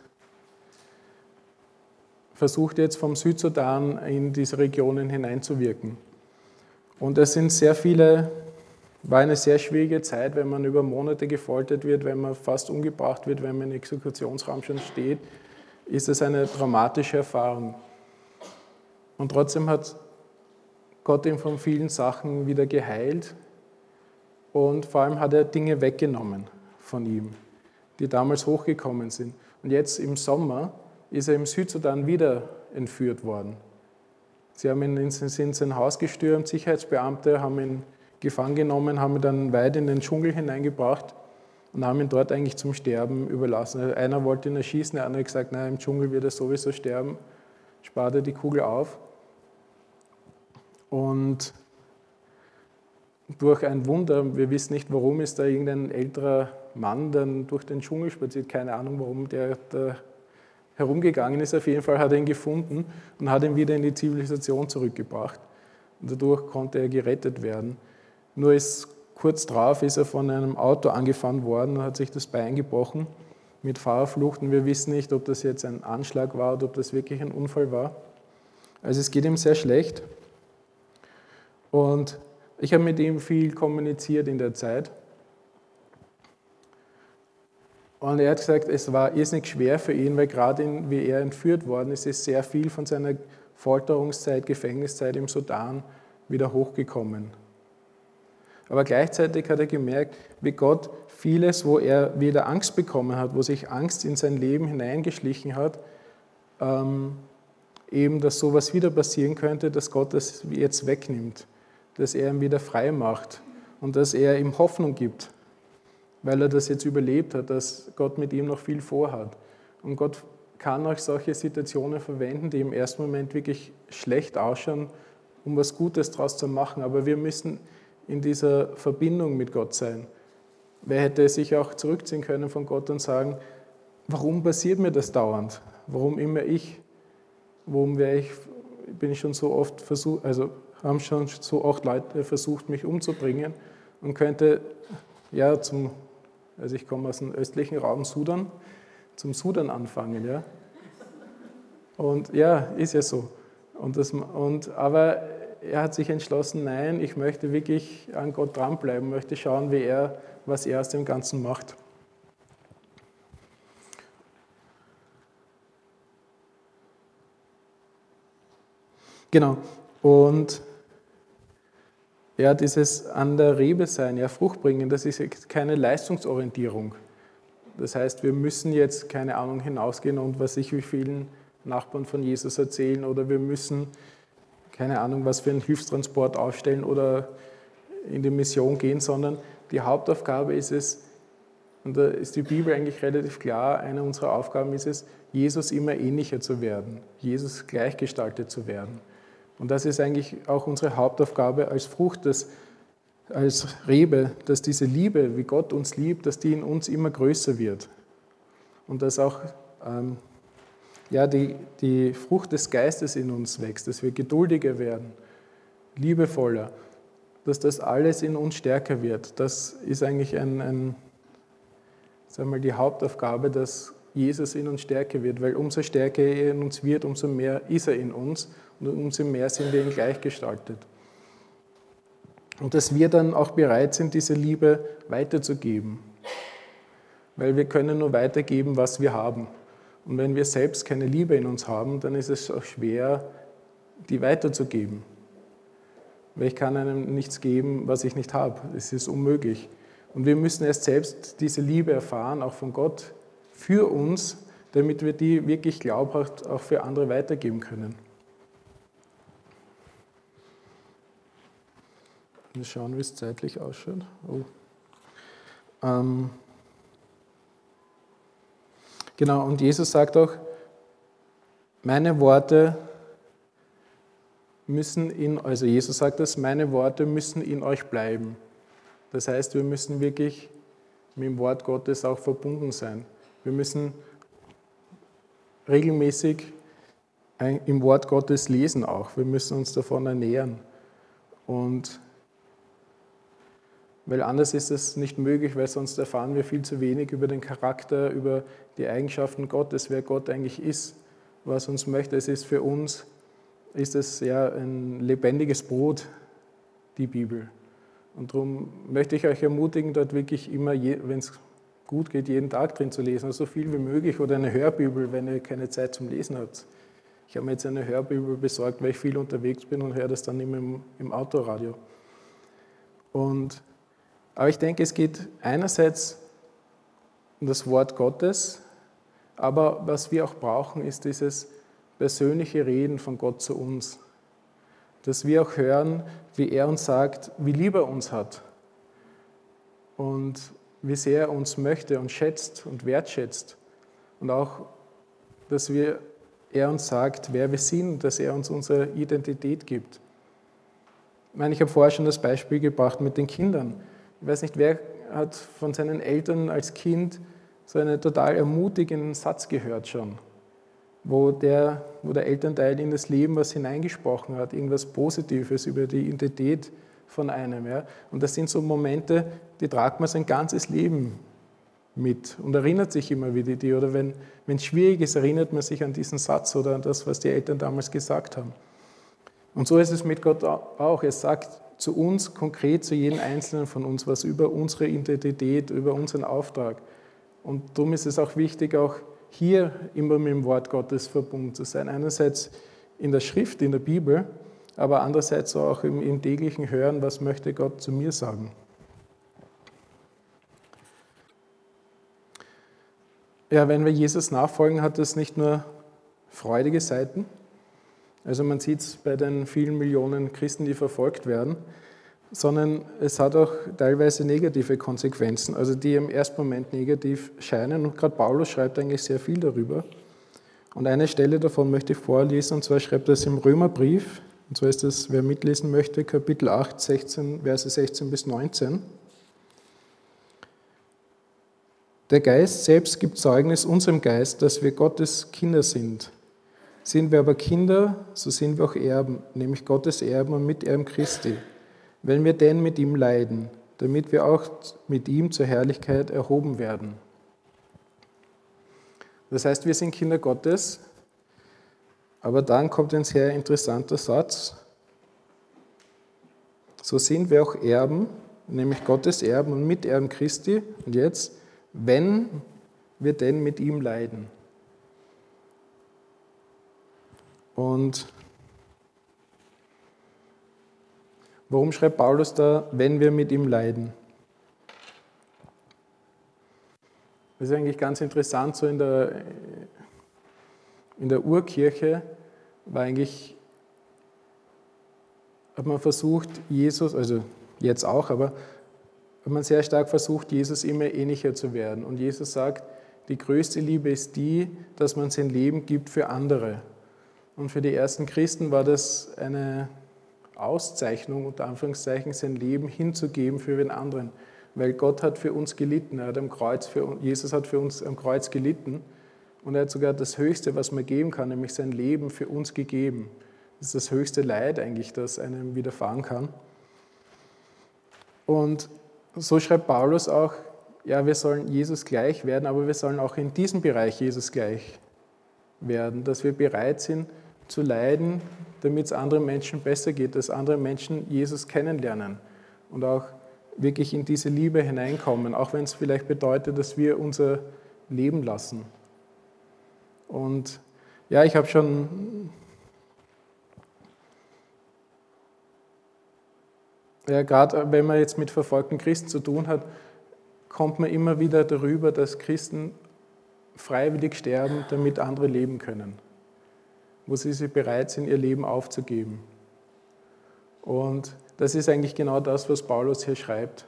versucht jetzt vom Südsudan in diese Regionen hineinzuwirken. Und es sind war eine sehr schwierige Zeit, wenn man über Monate gefoltert wird, wenn man fast umgebracht wird, wenn man im Exekutionsraum schon steht, ist es eine dramatische Erfahrung. Und trotzdem hat Gott ihn von vielen Sachen wieder geheilt und vor allem hat er Dinge weggenommen von ihm, die damals hochgekommen sind. Und jetzt im Sommer ist er im Südsudan wieder entführt worden. Sie sind in sein Haus gestürmt, Sicherheitsbeamte haben ihn gefangen genommen, haben ihn dann weit in den Dschungel hineingebracht und haben ihn dort eigentlich zum Sterben überlassen. Einer wollte ihn erschießen, der andere hat gesagt, nein, im Dschungel wird er sowieso sterben, spart er die Kugel auf. Und durch ein Wunder, wir wissen nicht warum, ist da irgendein älterer Mann dann durch den Dschungel spaziert, keine Ahnung warum der da herumgegangen ist, auf jeden Fall hat er ihn gefunden und hat ihn wieder in die Zivilisation zurückgebracht. Und dadurch konnte er gerettet werden. Nur kurz darauf ist er von einem Auto angefahren worden und hat sich das Bein gebrochen mit Fahrerflucht. Und wir wissen nicht, ob das jetzt ein Anschlag war oder ob das wirklich ein Unfall war. Also es geht ihm sehr schlecht. Und ich habe mit ihm viel kommuniziert in der Zeit. Und er hat gesagt, es war irrsinnig schwer für ihn, weil gerade wie er entführt worden ist, ist sehr viel von seiner Folterungszeit, Gefängniszeit im Sudan wieder hochgekommen. Aber gleichzeitig hat er gemerkt, wie Gott vieles, wo er wieder Angst bekommen hat, wo sich Angst in sein Leben hineingeschlichen hat, eben, dass sowas wieder passieren könnte, dass Gott das jetzt wegnimmt, dass er ihn wieder frei macht und dass er ihm Hoffnung gibt, weil er das jetzt überlebt hat, dass Gott mit ihm noch viel vorhat. Und Gott kann auch solche Situationen verwenden, die im ersten Moment wirklich schlecht ausschauen, um was Gutes daraus zu machen. Aber wir müssen in dieser Verbindung mit Gott sein. Wer hätte sich auch zurückziehen können von Gott und sagen, warum passiert mir das dauernd? Warum immer ich? worum bin ich schon so oft versucht, also haben schon so oft Leute versucht, mich umzubringen und könnte ja also ich komme aus dem östlichen Raum Sudan, zum Sudan anfangen, ja. Und ja, ist ja so. Aber er hat sich entschlossen, nein, ich möchte wirklich an Gott dranbleiben, möchte schauen, was er aus dem Ganzen macht. Genau. Und ja, dieses an der Rebe sein, ja, Frucht bringen, das ist keine Leistungsorientierung. Das heißt, wir müssen jetzt, keine Ahnung, hinausgehen und wie vielen Nachbarn von Jesus erzählen oder wir müssen, keine Ahnung, was für einen Hilfstransport aufstellen oder in die Mission gehen, sondern die Hauptaufgabe ist es, und da ist die Bibel eigentlich relativ klar, eine unserer Aufgaben ist es, Jesus immer ähnlicher zu werden, Jesus gleichgestaltet zu werden. Und das ist eigentlich auch unsere Hauptaufgabe als Frucht, als Rebe, dass diese Liebe, wie Gott uns liebt, dass die in uns immer größer wird. Und dass auch die Frucht des Geistes in uns wächst, dass wir geduldiger werden, liebevoller, dass das alles in uns stärker wird. Das ist eigentlich die Hauptaufgabe, dass Jesus in uns stärker wird, weil umso stärker er in uns wird, umso mehr ist er in uns und umso mehr sind wir ihm gleichgestaltet. Und dass wir dann auch bereit sind, diese Liebe weiterzugeben, weil wir können nur weitergeben, was wir haben. Und wenn wir selbst keine Liebe in uns haben, dann ist es auch schwer, die weiterzugeben. Weil ich kann einem nichts geben, was ich nicht habe. Es ist unmöglich. Und wir müssen erst selbst diese Liebe erfahren, auch von Gott, für uns, damit wir die wirklich glaubhaft auch für andere weitergeben können. Wir schauen, wie es zeitlich ausschaut. Genau, und Jesus sagt auch, meine Worte müssen Jesus sagt das, meine Worte müssen in euch bleiben. Das heißt, wir müssen wirklich mit dem Wort Gottes auch verbunden sein. Wir müssen regelmäßig im Wort Gottes lesen auch. Wir müssen uns davon ernähren. Weil anders ist es nicht möglich, weil sonst erfahren wir viel zu wenig über den Charakter, über die Eigenschaften Gottes, wer Gott eigentlich ist, was uns möchte. Es ist für uns, ist es ja ein lebendiges Brot, die Bibel. Und darum möchte ich euch ermutigen, dort wirklich immer, wenn es gut geht, jeden Tag drin zu lesen, also so viel wie möglich, oder eine Hörbibel, wenn ihr keine Zeit zum Lesen habt. Ich habe mir jetzt eine Hörbibel besorgt, weil ich viel unterwegs bin und höre das dann immer im Autoradio. Aber ich denke, es geht einerseits um das Wort Gottes, aber was wir auch brauchen, ist dieses persönliche Reden von Gott zu uns. Dass wir auch hören, wie er uns sagt, wie lieb er uns hat und wie sehr er uns möchte und schätzt und wertschätzt. Und auch, dass er uns sagt, wer wir sind, dass er uns unsere Identität gibt. Ich habe vorher schon das Beispiel gebracht mit den Kindern. Ich weiß nicht, wer hat von seinen Eltern als Kind so einen total ermutigenden Satz gehört schon, wo der Elternteil in das Leben was hineingesprochen hat, irgendwas Positives über die Identität von einem. Ja. Und das sind so Momente, die tragt man sein ganzes Leben mit und erinnert sich immer wieder die. Oder wenn es schwierig ist, erinnert man sich an diesen Satz oder an das, was die Eltern damals gesagt haben. Und so ist es mit Gott auch. Er sagt zu uns, konkret zu jedem Einzelnen von uns, was über unsere Identität, über unseren Auftrag. Und darum ist es auch wichtig, auch hier immer mit dem Wort Gottes verbunden zu sein. Einerseits in der Schrift, in der Bibel, aber andererseits auch im täglichen Hören, was möchte Gott zu mir sagen. Ja, wenn wir Jesus nachfolgen, hat das nicht nur freudige Seiten. Also man sieht es bei den vielen Millionen Christen, die verfolgt werden, sondern es hat auch teilweise negative Konsequenzen, also die im ersten Moment negativ scheinen. Und gerade Paulus schreibt eigentlich sehr viel darüber. Und eine Stelle davon möchte ich vorlesen, und zwar schreibt er es im Römerbrief, und zwar ist das, wer mitlesen möchte, Kapitel 8, Verse 16 bis 19. Der Geist selbst gibt Zeugnis unserem Geist, dass wir Gottes Kinder sind. Sind wir aber Kinder, so sind wir auch Erben, nämlich Gottes Erben und Miterben Christi, wenn wir denn mit ihm leiden, damit wir auch mit ihm zur Herrlichkeit erhoben werden. Das heißt, wir sind Kinder Gottes, aber dann kommt ein sehr interessanter Satz. So sind wir auch Erben, nämlich Gottes Erben und Miterben Christi. Und jetzt, wenn wir denn mit ihm leiden. Und warum schreibt Paulus da, wenn wir mit ihm leiden? Das ist eigentlich ganz interessant, so in der Urkirche war eigentlich, hat man versucht, Jesus, also jetzt auch, aber hat man sehr stark versucht, Jesus immer ähnlicher zu werden. Und Jesus sagt, die größte Liebe ist die, dass man sein Leben gibt für andere. Und für die ersten Christen war das eine Auszeichnung, unter Anführungszeichen, sein Leben hinzugeben für den anderen. Weil Gott hat für uns gelitten, Jesus hat für uns am Kreuz gelitten und er hat sogar das Höchste, was man geben kann, nämlich sein Leben für uns gegeben. Das ist das höchste Leid eigentlich, das einem widerfahren kann. Und so schreibt Paulus auch, ja, wir sollen Jesus gleich werden, aber wir sollen auch in diesem Bereich Jesus gleich werden, dass wir bereit sind zu leiden, damit es anderen Menschen besser geht, dass andere Menschen Jesus kennenlernen und auch wirklich in diese Liebe hineinkommen, auch wenn es vielleicht bedeutet, dass wir unser Leben lassen. Und ja, ich habe schon, ja, gerade wenn man jetzt mit verfolgten Christen zu tun hat, kommt man immer wieder darüber, dass Christen freiwillig sterben, damit andere leben können, wo sie bereit sind, ihr Leben aufzugeben. Und das ist eigentlich genau das, was Paulus hier schreibt.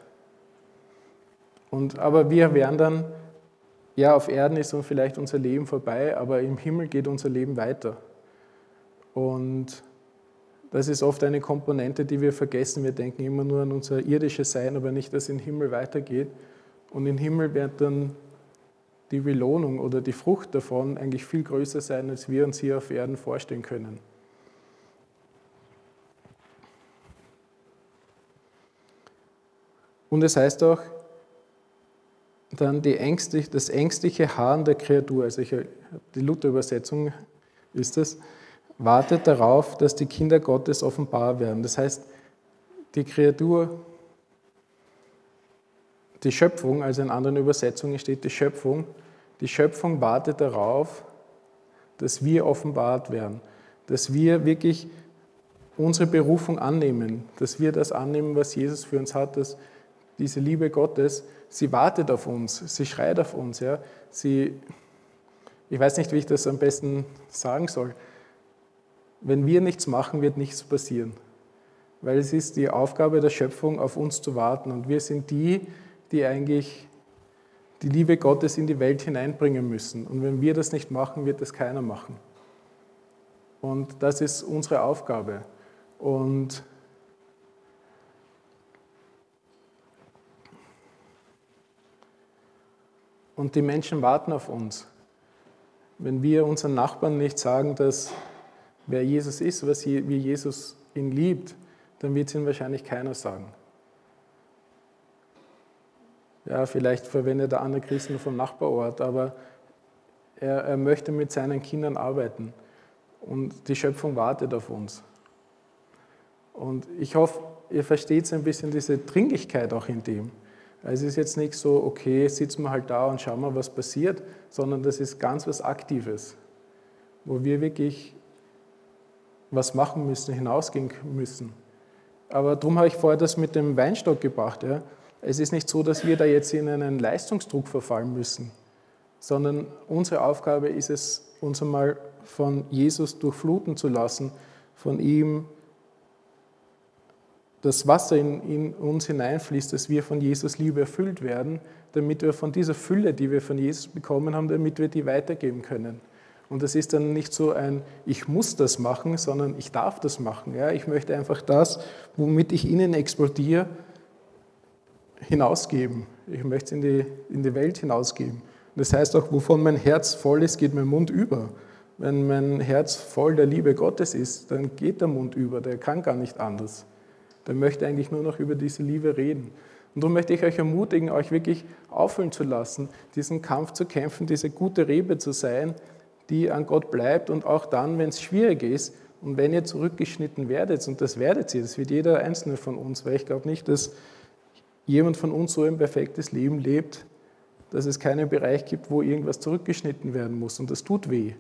Aber wir werden dann, ja, auf Erden ist uns vielleicht unser Leben vorbei, aber im Himmel geht unser Leben weiter. Und das ist oft eine Komponente, die wir vergessen. Wir denken immer nur an unser irdisches Sein, aber nicht, dass es im Himmel weitergeht. Und im Himmel wird dann die Belohnung oder die Frucht davon eigentlich viel größer sein, als wir uns hier auf Erden vorstellen können. Und es heißt auch dann das ängstliche Harren der Kreatur, also die Luther-Übersetzung ist es, wartet darauf, dass die Kinder Gottes offenbar werden. Das heißt, die Kreatur, die Schöpfung, also in anderen Übersetzungen steht die Schöpfung wartet darauf, dass wir offenbart werden, dass wir wirklich unsere Berufung annehmen, dass wir das annehmen, was Jesus für uns hat, dass diese Liebe Gottes, sie wartet auf uns, sie schreit auf uns. Ja? Ich weiß nicht, wie ich das am besten sagen soll. Wenn wir nichts machen, wird nichts passieren. Weil es ist die Aufgabe der Schöpfung, auf uns zu warten. Und wir sind die eigentlich die Liebe Gottes in die Welt hineinbringen müssen. Und wenn wir das nicht machen, wird das keiner machen. Und das ist unsere Aufgabe. Und die Menschen warten auf uns. Wenn wir unseren Nachbarn nicht sagen, dass wer Jesus ist, wie Jesus ihn liebt, dann wird es ihn wahrscheinlich keiner sagen. Ja, vielleicht verwendet der andere Christen vom Nachbarort, aber er möchte mit seinen Kindern arbeiten und die Schöpfung wartet auf uns. Und ich hoffe, ihr versteht ein bisschen diese Dringlichkeit auch in dem. Es ist jetzt nicht so, okay, sitzen wir halt da und schauen mal, was passiert, sondern das ist ganz was Aktives, wo wir wirklich was machen müssen, hinausgehen müssen. Aber darum habe ich vorher das mit dem Weinstock gebracht. Ja. Es ist nicht so, dass wir da jetzt in einen Leistungsdruck verfallen müssen, sondern unsere Aufgabe ist es, uns einmal von Jesus durchfluten zu lassen, von ihm das Wasser in uns hineinfließt, dass wir von Jesus Liebe erfüllt werden, damit wir von dieser Fülle, die wir von Jesus bekommen haben, damit wir die weitergeben können. Und das ist dann nicht so ein, ich muss das machen, sondern ich darf das machen. Ja? Ich möchte einfach das, womit ich innen explodiere, hinausgeben. Ich möchte es in die Welt hinausgeben. Und das heißt auch, wovon mein Herz voll ist, geht mein Mund über. Wenn mein Herz voll der Liebe Gottes ist, dann geht der Mund über, der kann gar nicht anders. Der möchte eigentlich nur noch über diese Liebe reden. Und darum möchte ich euch ermutigen, euch wirklich auffüllen zu lassen, diesen Kampf zu kämpfen, diese gute Rebe zu sein, die an Gott bleibt und auch dann, wenn es schwierig ist und wenn ihr zurückgeschnitten werdet, und das werdet ihr, das wird jeder Einzelne von uns, weil ich glaube nicht, dass jemand von uns so ein perfektes Leben lebt, dass es keinen Bereich gibt, wo irgendwas zurückgeschnitten werden muss und das tut weh.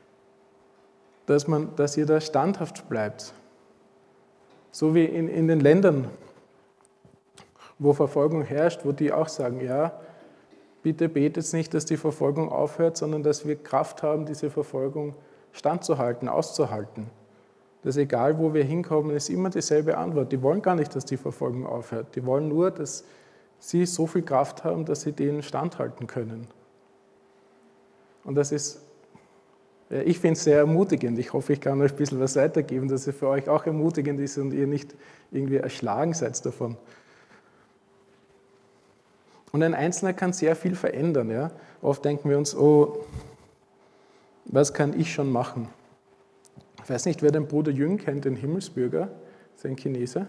Dass ihr da standhaft bleibt. So wie in den Ländern, wo Verfolgung herrscht, wo die auch sagen, ja, bitte betet nicht, dass die Verfolgung aufhört, sondern dass wir Kraft haben, diese Verfolgung standzuhalten, auszuhalten. Dass egal, wo wir hinkommen, ist immer dieselbe Antwort. Die wollen gar nicht, dass die Verfolgung aufhört. Die wollen nur, dass sie so viel Kraft haben, dass sie denen standhalten können. Und das ist, ich finde es sehr ermutigend. Ich hoffe, ich kann euch ein bisschen was weitergeben, dass es für euch auch ermutigend ist und ihr nicht irgendwie erschlagen seid davon. Und ein Einzelner kann sehr viel verändern. Ja? Oft denken wir uns, oh, was kann ich schon machen? Ich weiß nicht, wer den Bruder Yun kennt, den Himmelsbürger, das ist ein Chineser.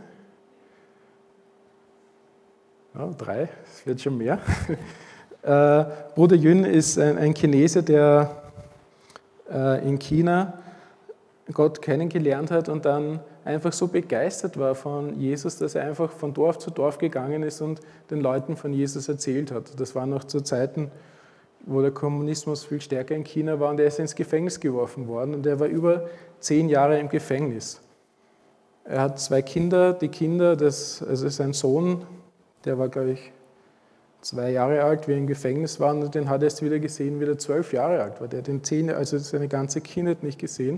Ja, 3, es wird schon mehr. Bruder Yun ist ein Chinese, der in China Gott kennengelernt hat und dann einfach so begeistert war von Jesus, dass er einfach von Dorf zu Dorf gegangen ist und den Leuten von Jesus erzählt hat. Das war noch zu Zeiten, wo der Kommunismus viel stärker in China war und er ist ins Gefängnis geworfen worden und er war über 10 Jahre im Gefängnis. Er hat 2 Kinder, also sein Sohn, der war, glaube ich, 2 Jahre alt, wie er im Gefängnis war, und den hat er erst wieder gesehen, wie er 12 Jahre alt war. Der hat also seine ganze Kindheit nicht gesehen.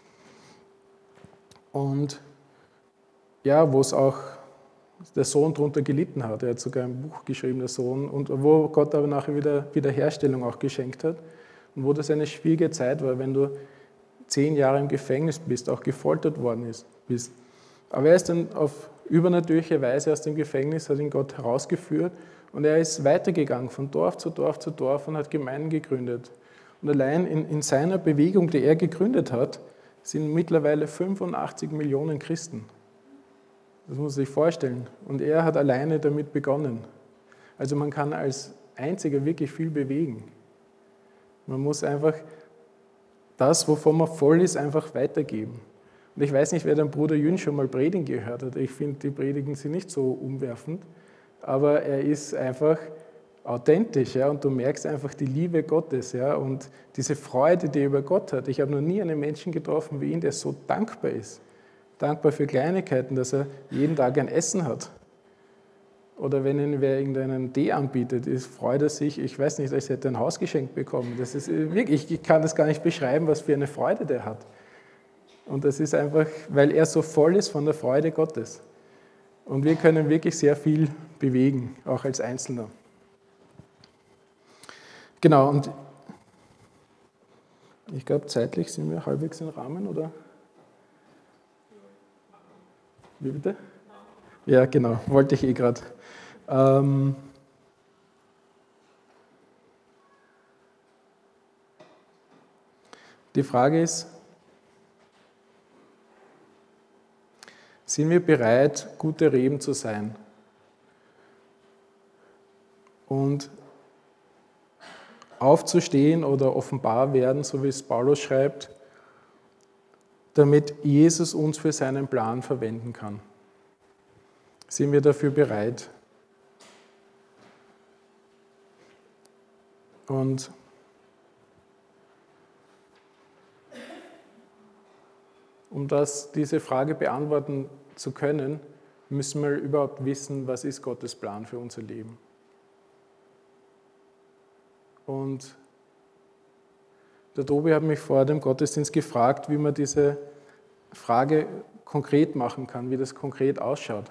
Und ja, wo es auch der Sohn darunter gelitten hat. Er hat sogar ein Buch geschrieben, der Sohn, und wo Gott aber nachher wieder Wiederherstellung auch geschenkt hat. Und wo das eine schwierige Zeit war, wenn du 10 Jahre im Gefängnis bist, auch gefoltert worden bist. Aber er ist dann auf übernatürliche Weise aus dem Gefängnis, hat ihn Gott herausgeführt und er ist weitergegangen von Dorf zu Dorf zu Dorf und hat Gemeinden gegründet. Und allein in seiner Bewegung, die er gegründet hat, sind mittlerweile 85 Millionen Christen. Das muss man sich vorstellen. Und er hat alleine damit begonnen. Also man kann als Einziger wirklich viel bewegen. Man muss einfach das, wovon man voll ist, einfach weitergeben. Und ich weiß nicht, wer den Bruder Yun schon mal predigen gehört hat. Ich finde, die Predigen sind nicht so umwerfend, aber er ist einfach authentisch, ja, und du merkst einfach die Liebe Gottes, ja, und diese Freude, die er über Gott hat. Ich habe noch nie einen Menschen getroffen wie ihn, der so dankbar ist. Dankbar für Kleinigkeiten, dass er jeden Tag ein Essen hat. Oder wenn ihn wer irgendeinen Tee anbietet, freut er sich, ich weiß nicht, als hätte er ein Haus geschenkt bekommen. Das ist wirklich, ich kann das gar nicht beschreiben, was für eine Freude der hat. Und das ist einfach, weil er so voll ist von der Freude Gottes. Und wir können wirklich sehr viel bewegen, auch als Einzelner. Genau, und ich glaube, zeitlich sind wir halbwegs im Rahmen, oder? Wie bitte? Ja, genau, wollte ich gerade. Die Frage ist, sind wir bereit, gute Reben zu sein? Und aufzustehen oder offenbar werden, so wie es Paulus schreibt, damit Jesus uns für seinen Plan verwenden kann. Sind wir dafür bereit? Und um diese Frage beantworten zu können, müssen wir überhaupt wissen, was ist Gottes Plan für unser Leben. Und der Tobi hat mich vor dem Gottesdienst gefragt, wie man diese Frage konkret machen kann, wie das konkret ausschaut.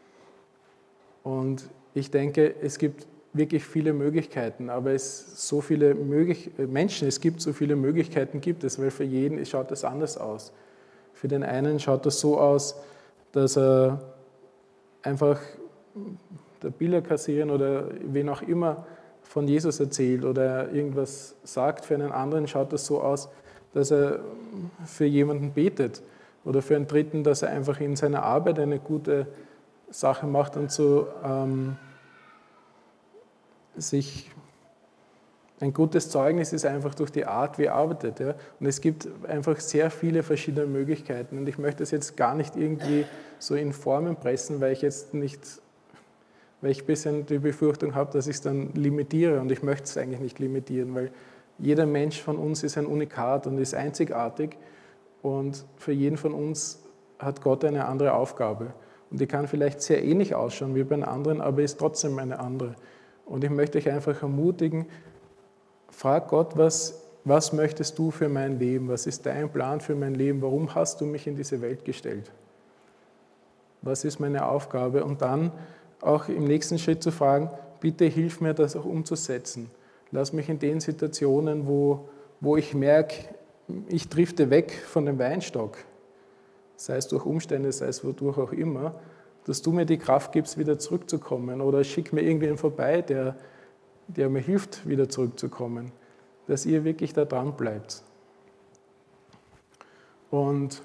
Und ich denke, es gibt wirklich viele Möglichkeiten, aber es gibt so viele Möglichkeiten gibt es, weil für jeden schaut das anders aus. Für den einen schaut das so aus, dass er einfach der Bilderkassiererin oder wen auch immer von Jesus erzählt oder irgendwas sagt. Für einen anderen schaut das so aus, dass er für jemanden betet oder für einen Dritten, dass er einfach in seiner Arbeit eine gute Sache macht und so sich ein gutes Zeugnis ist einfach durch die Art, wie er arbeitet. Ja? Und es gibt einfach sehr viele verschiedene Möglichkeiten. Und ich möchte das jetzt gar nicht irgendwie so in Formen pressen, weil ich ein bisschen die Befürchtung habe, dass ich es dann limitiere. Und ich möchte es eigentlich nicht limitieren, weil jeder Mensch von uns ist ein Unikat und ist einzigartig. Und für jeden von uns hat Gott eine andere Aufgabe. Und die kann vielleicht sehr ähnlich ausschauen wie bei einem anderen, aber ist trotzdem eine andere. Und ich möchte euch einfach ermutigen, frag Gott, was möchtest du für mein Leben? Was ist dein Plan für mein Leben? Warum hast du mich in diese Welt gestellt? Was ist meine Aufgabe? Und dann auch im nächsten Schritt zu fragen, bitte hilf mir, das auch umzusetzen. Lass mich in den Situationen, wo ich merke, ich drifte weg von dem Weinstock, sei es durch Umstände, sei es wodurch auch immer, dass du mir die Kraft gibst, wieder zurückzukommen, oder schick mir irgendwen vorbei, der mir hilft, wieder zurückzukommen, dass ihr wirklich da dran bleibt. Und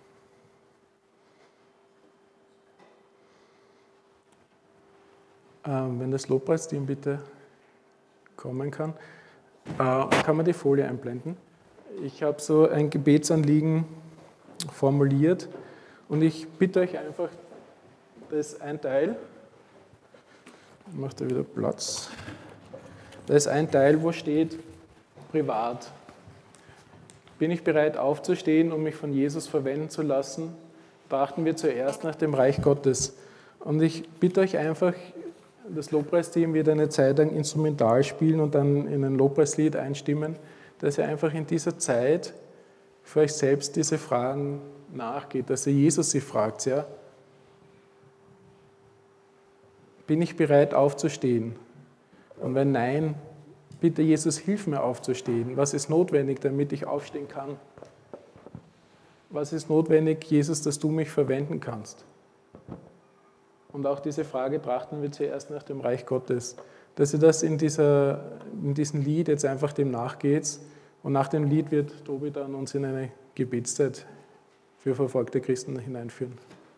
wenn das Lobpreisteam bitte kommen kann man die Folie einblenden. Ich habe so ein Gebetsanliegen formuliert und ich bitte euch einfach, das ist ein Teil, macht da wieder Platz, da ist ein Teil, wo steht privat. Bin ich bereit aufzustehen, um mich von Jesus verwenden zu lassen? Trachten wir zuerst nach dem Reich Gottes. Und ich bitte euch einfach, das Lobpreisteam wird eine Zeit lang instrumental spielen und dann in ein Lobpreislied einstimmen, dass ihr einfach in dieser Zeit für euch selbst diese Fragen nachgeht, dass ihr Jesus sie fragt, ja, bin ich bereit aufzustehen? Und wenn nein, bitte Jesus, hilf mir aufzustehen. Was ist notwendig, damit ich aufstehen kann? Was ist notwendig, Jesus, dass du mich verwenden kannst? Und auch diese Frage trachten wir zuerst nach dem Reich Gottes. Dass ihr das in diesem Lied jetzt einfach dem nachgeht. Und nach dem Lied wird Tobi dann uns in eine Gebetszeit für verfolgte Christen hineinführen.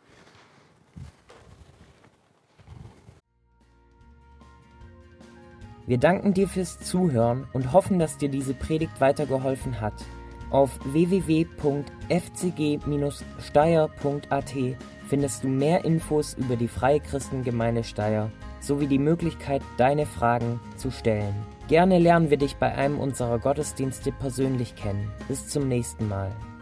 Wir danken dir fürs Zuhören und hoffen, dass dir diese Predigt weitergeholfen hat. Auf www.fcg-steyr.at findest du mehr Infos über die Freie Christengemeinde Steyr sowie die Möglichkeit, deine Fragen zu stellen. Gerne lernen wir dich bei einem unserer Gottesdienste persönlich kennen. Bis zum nächsten Mal.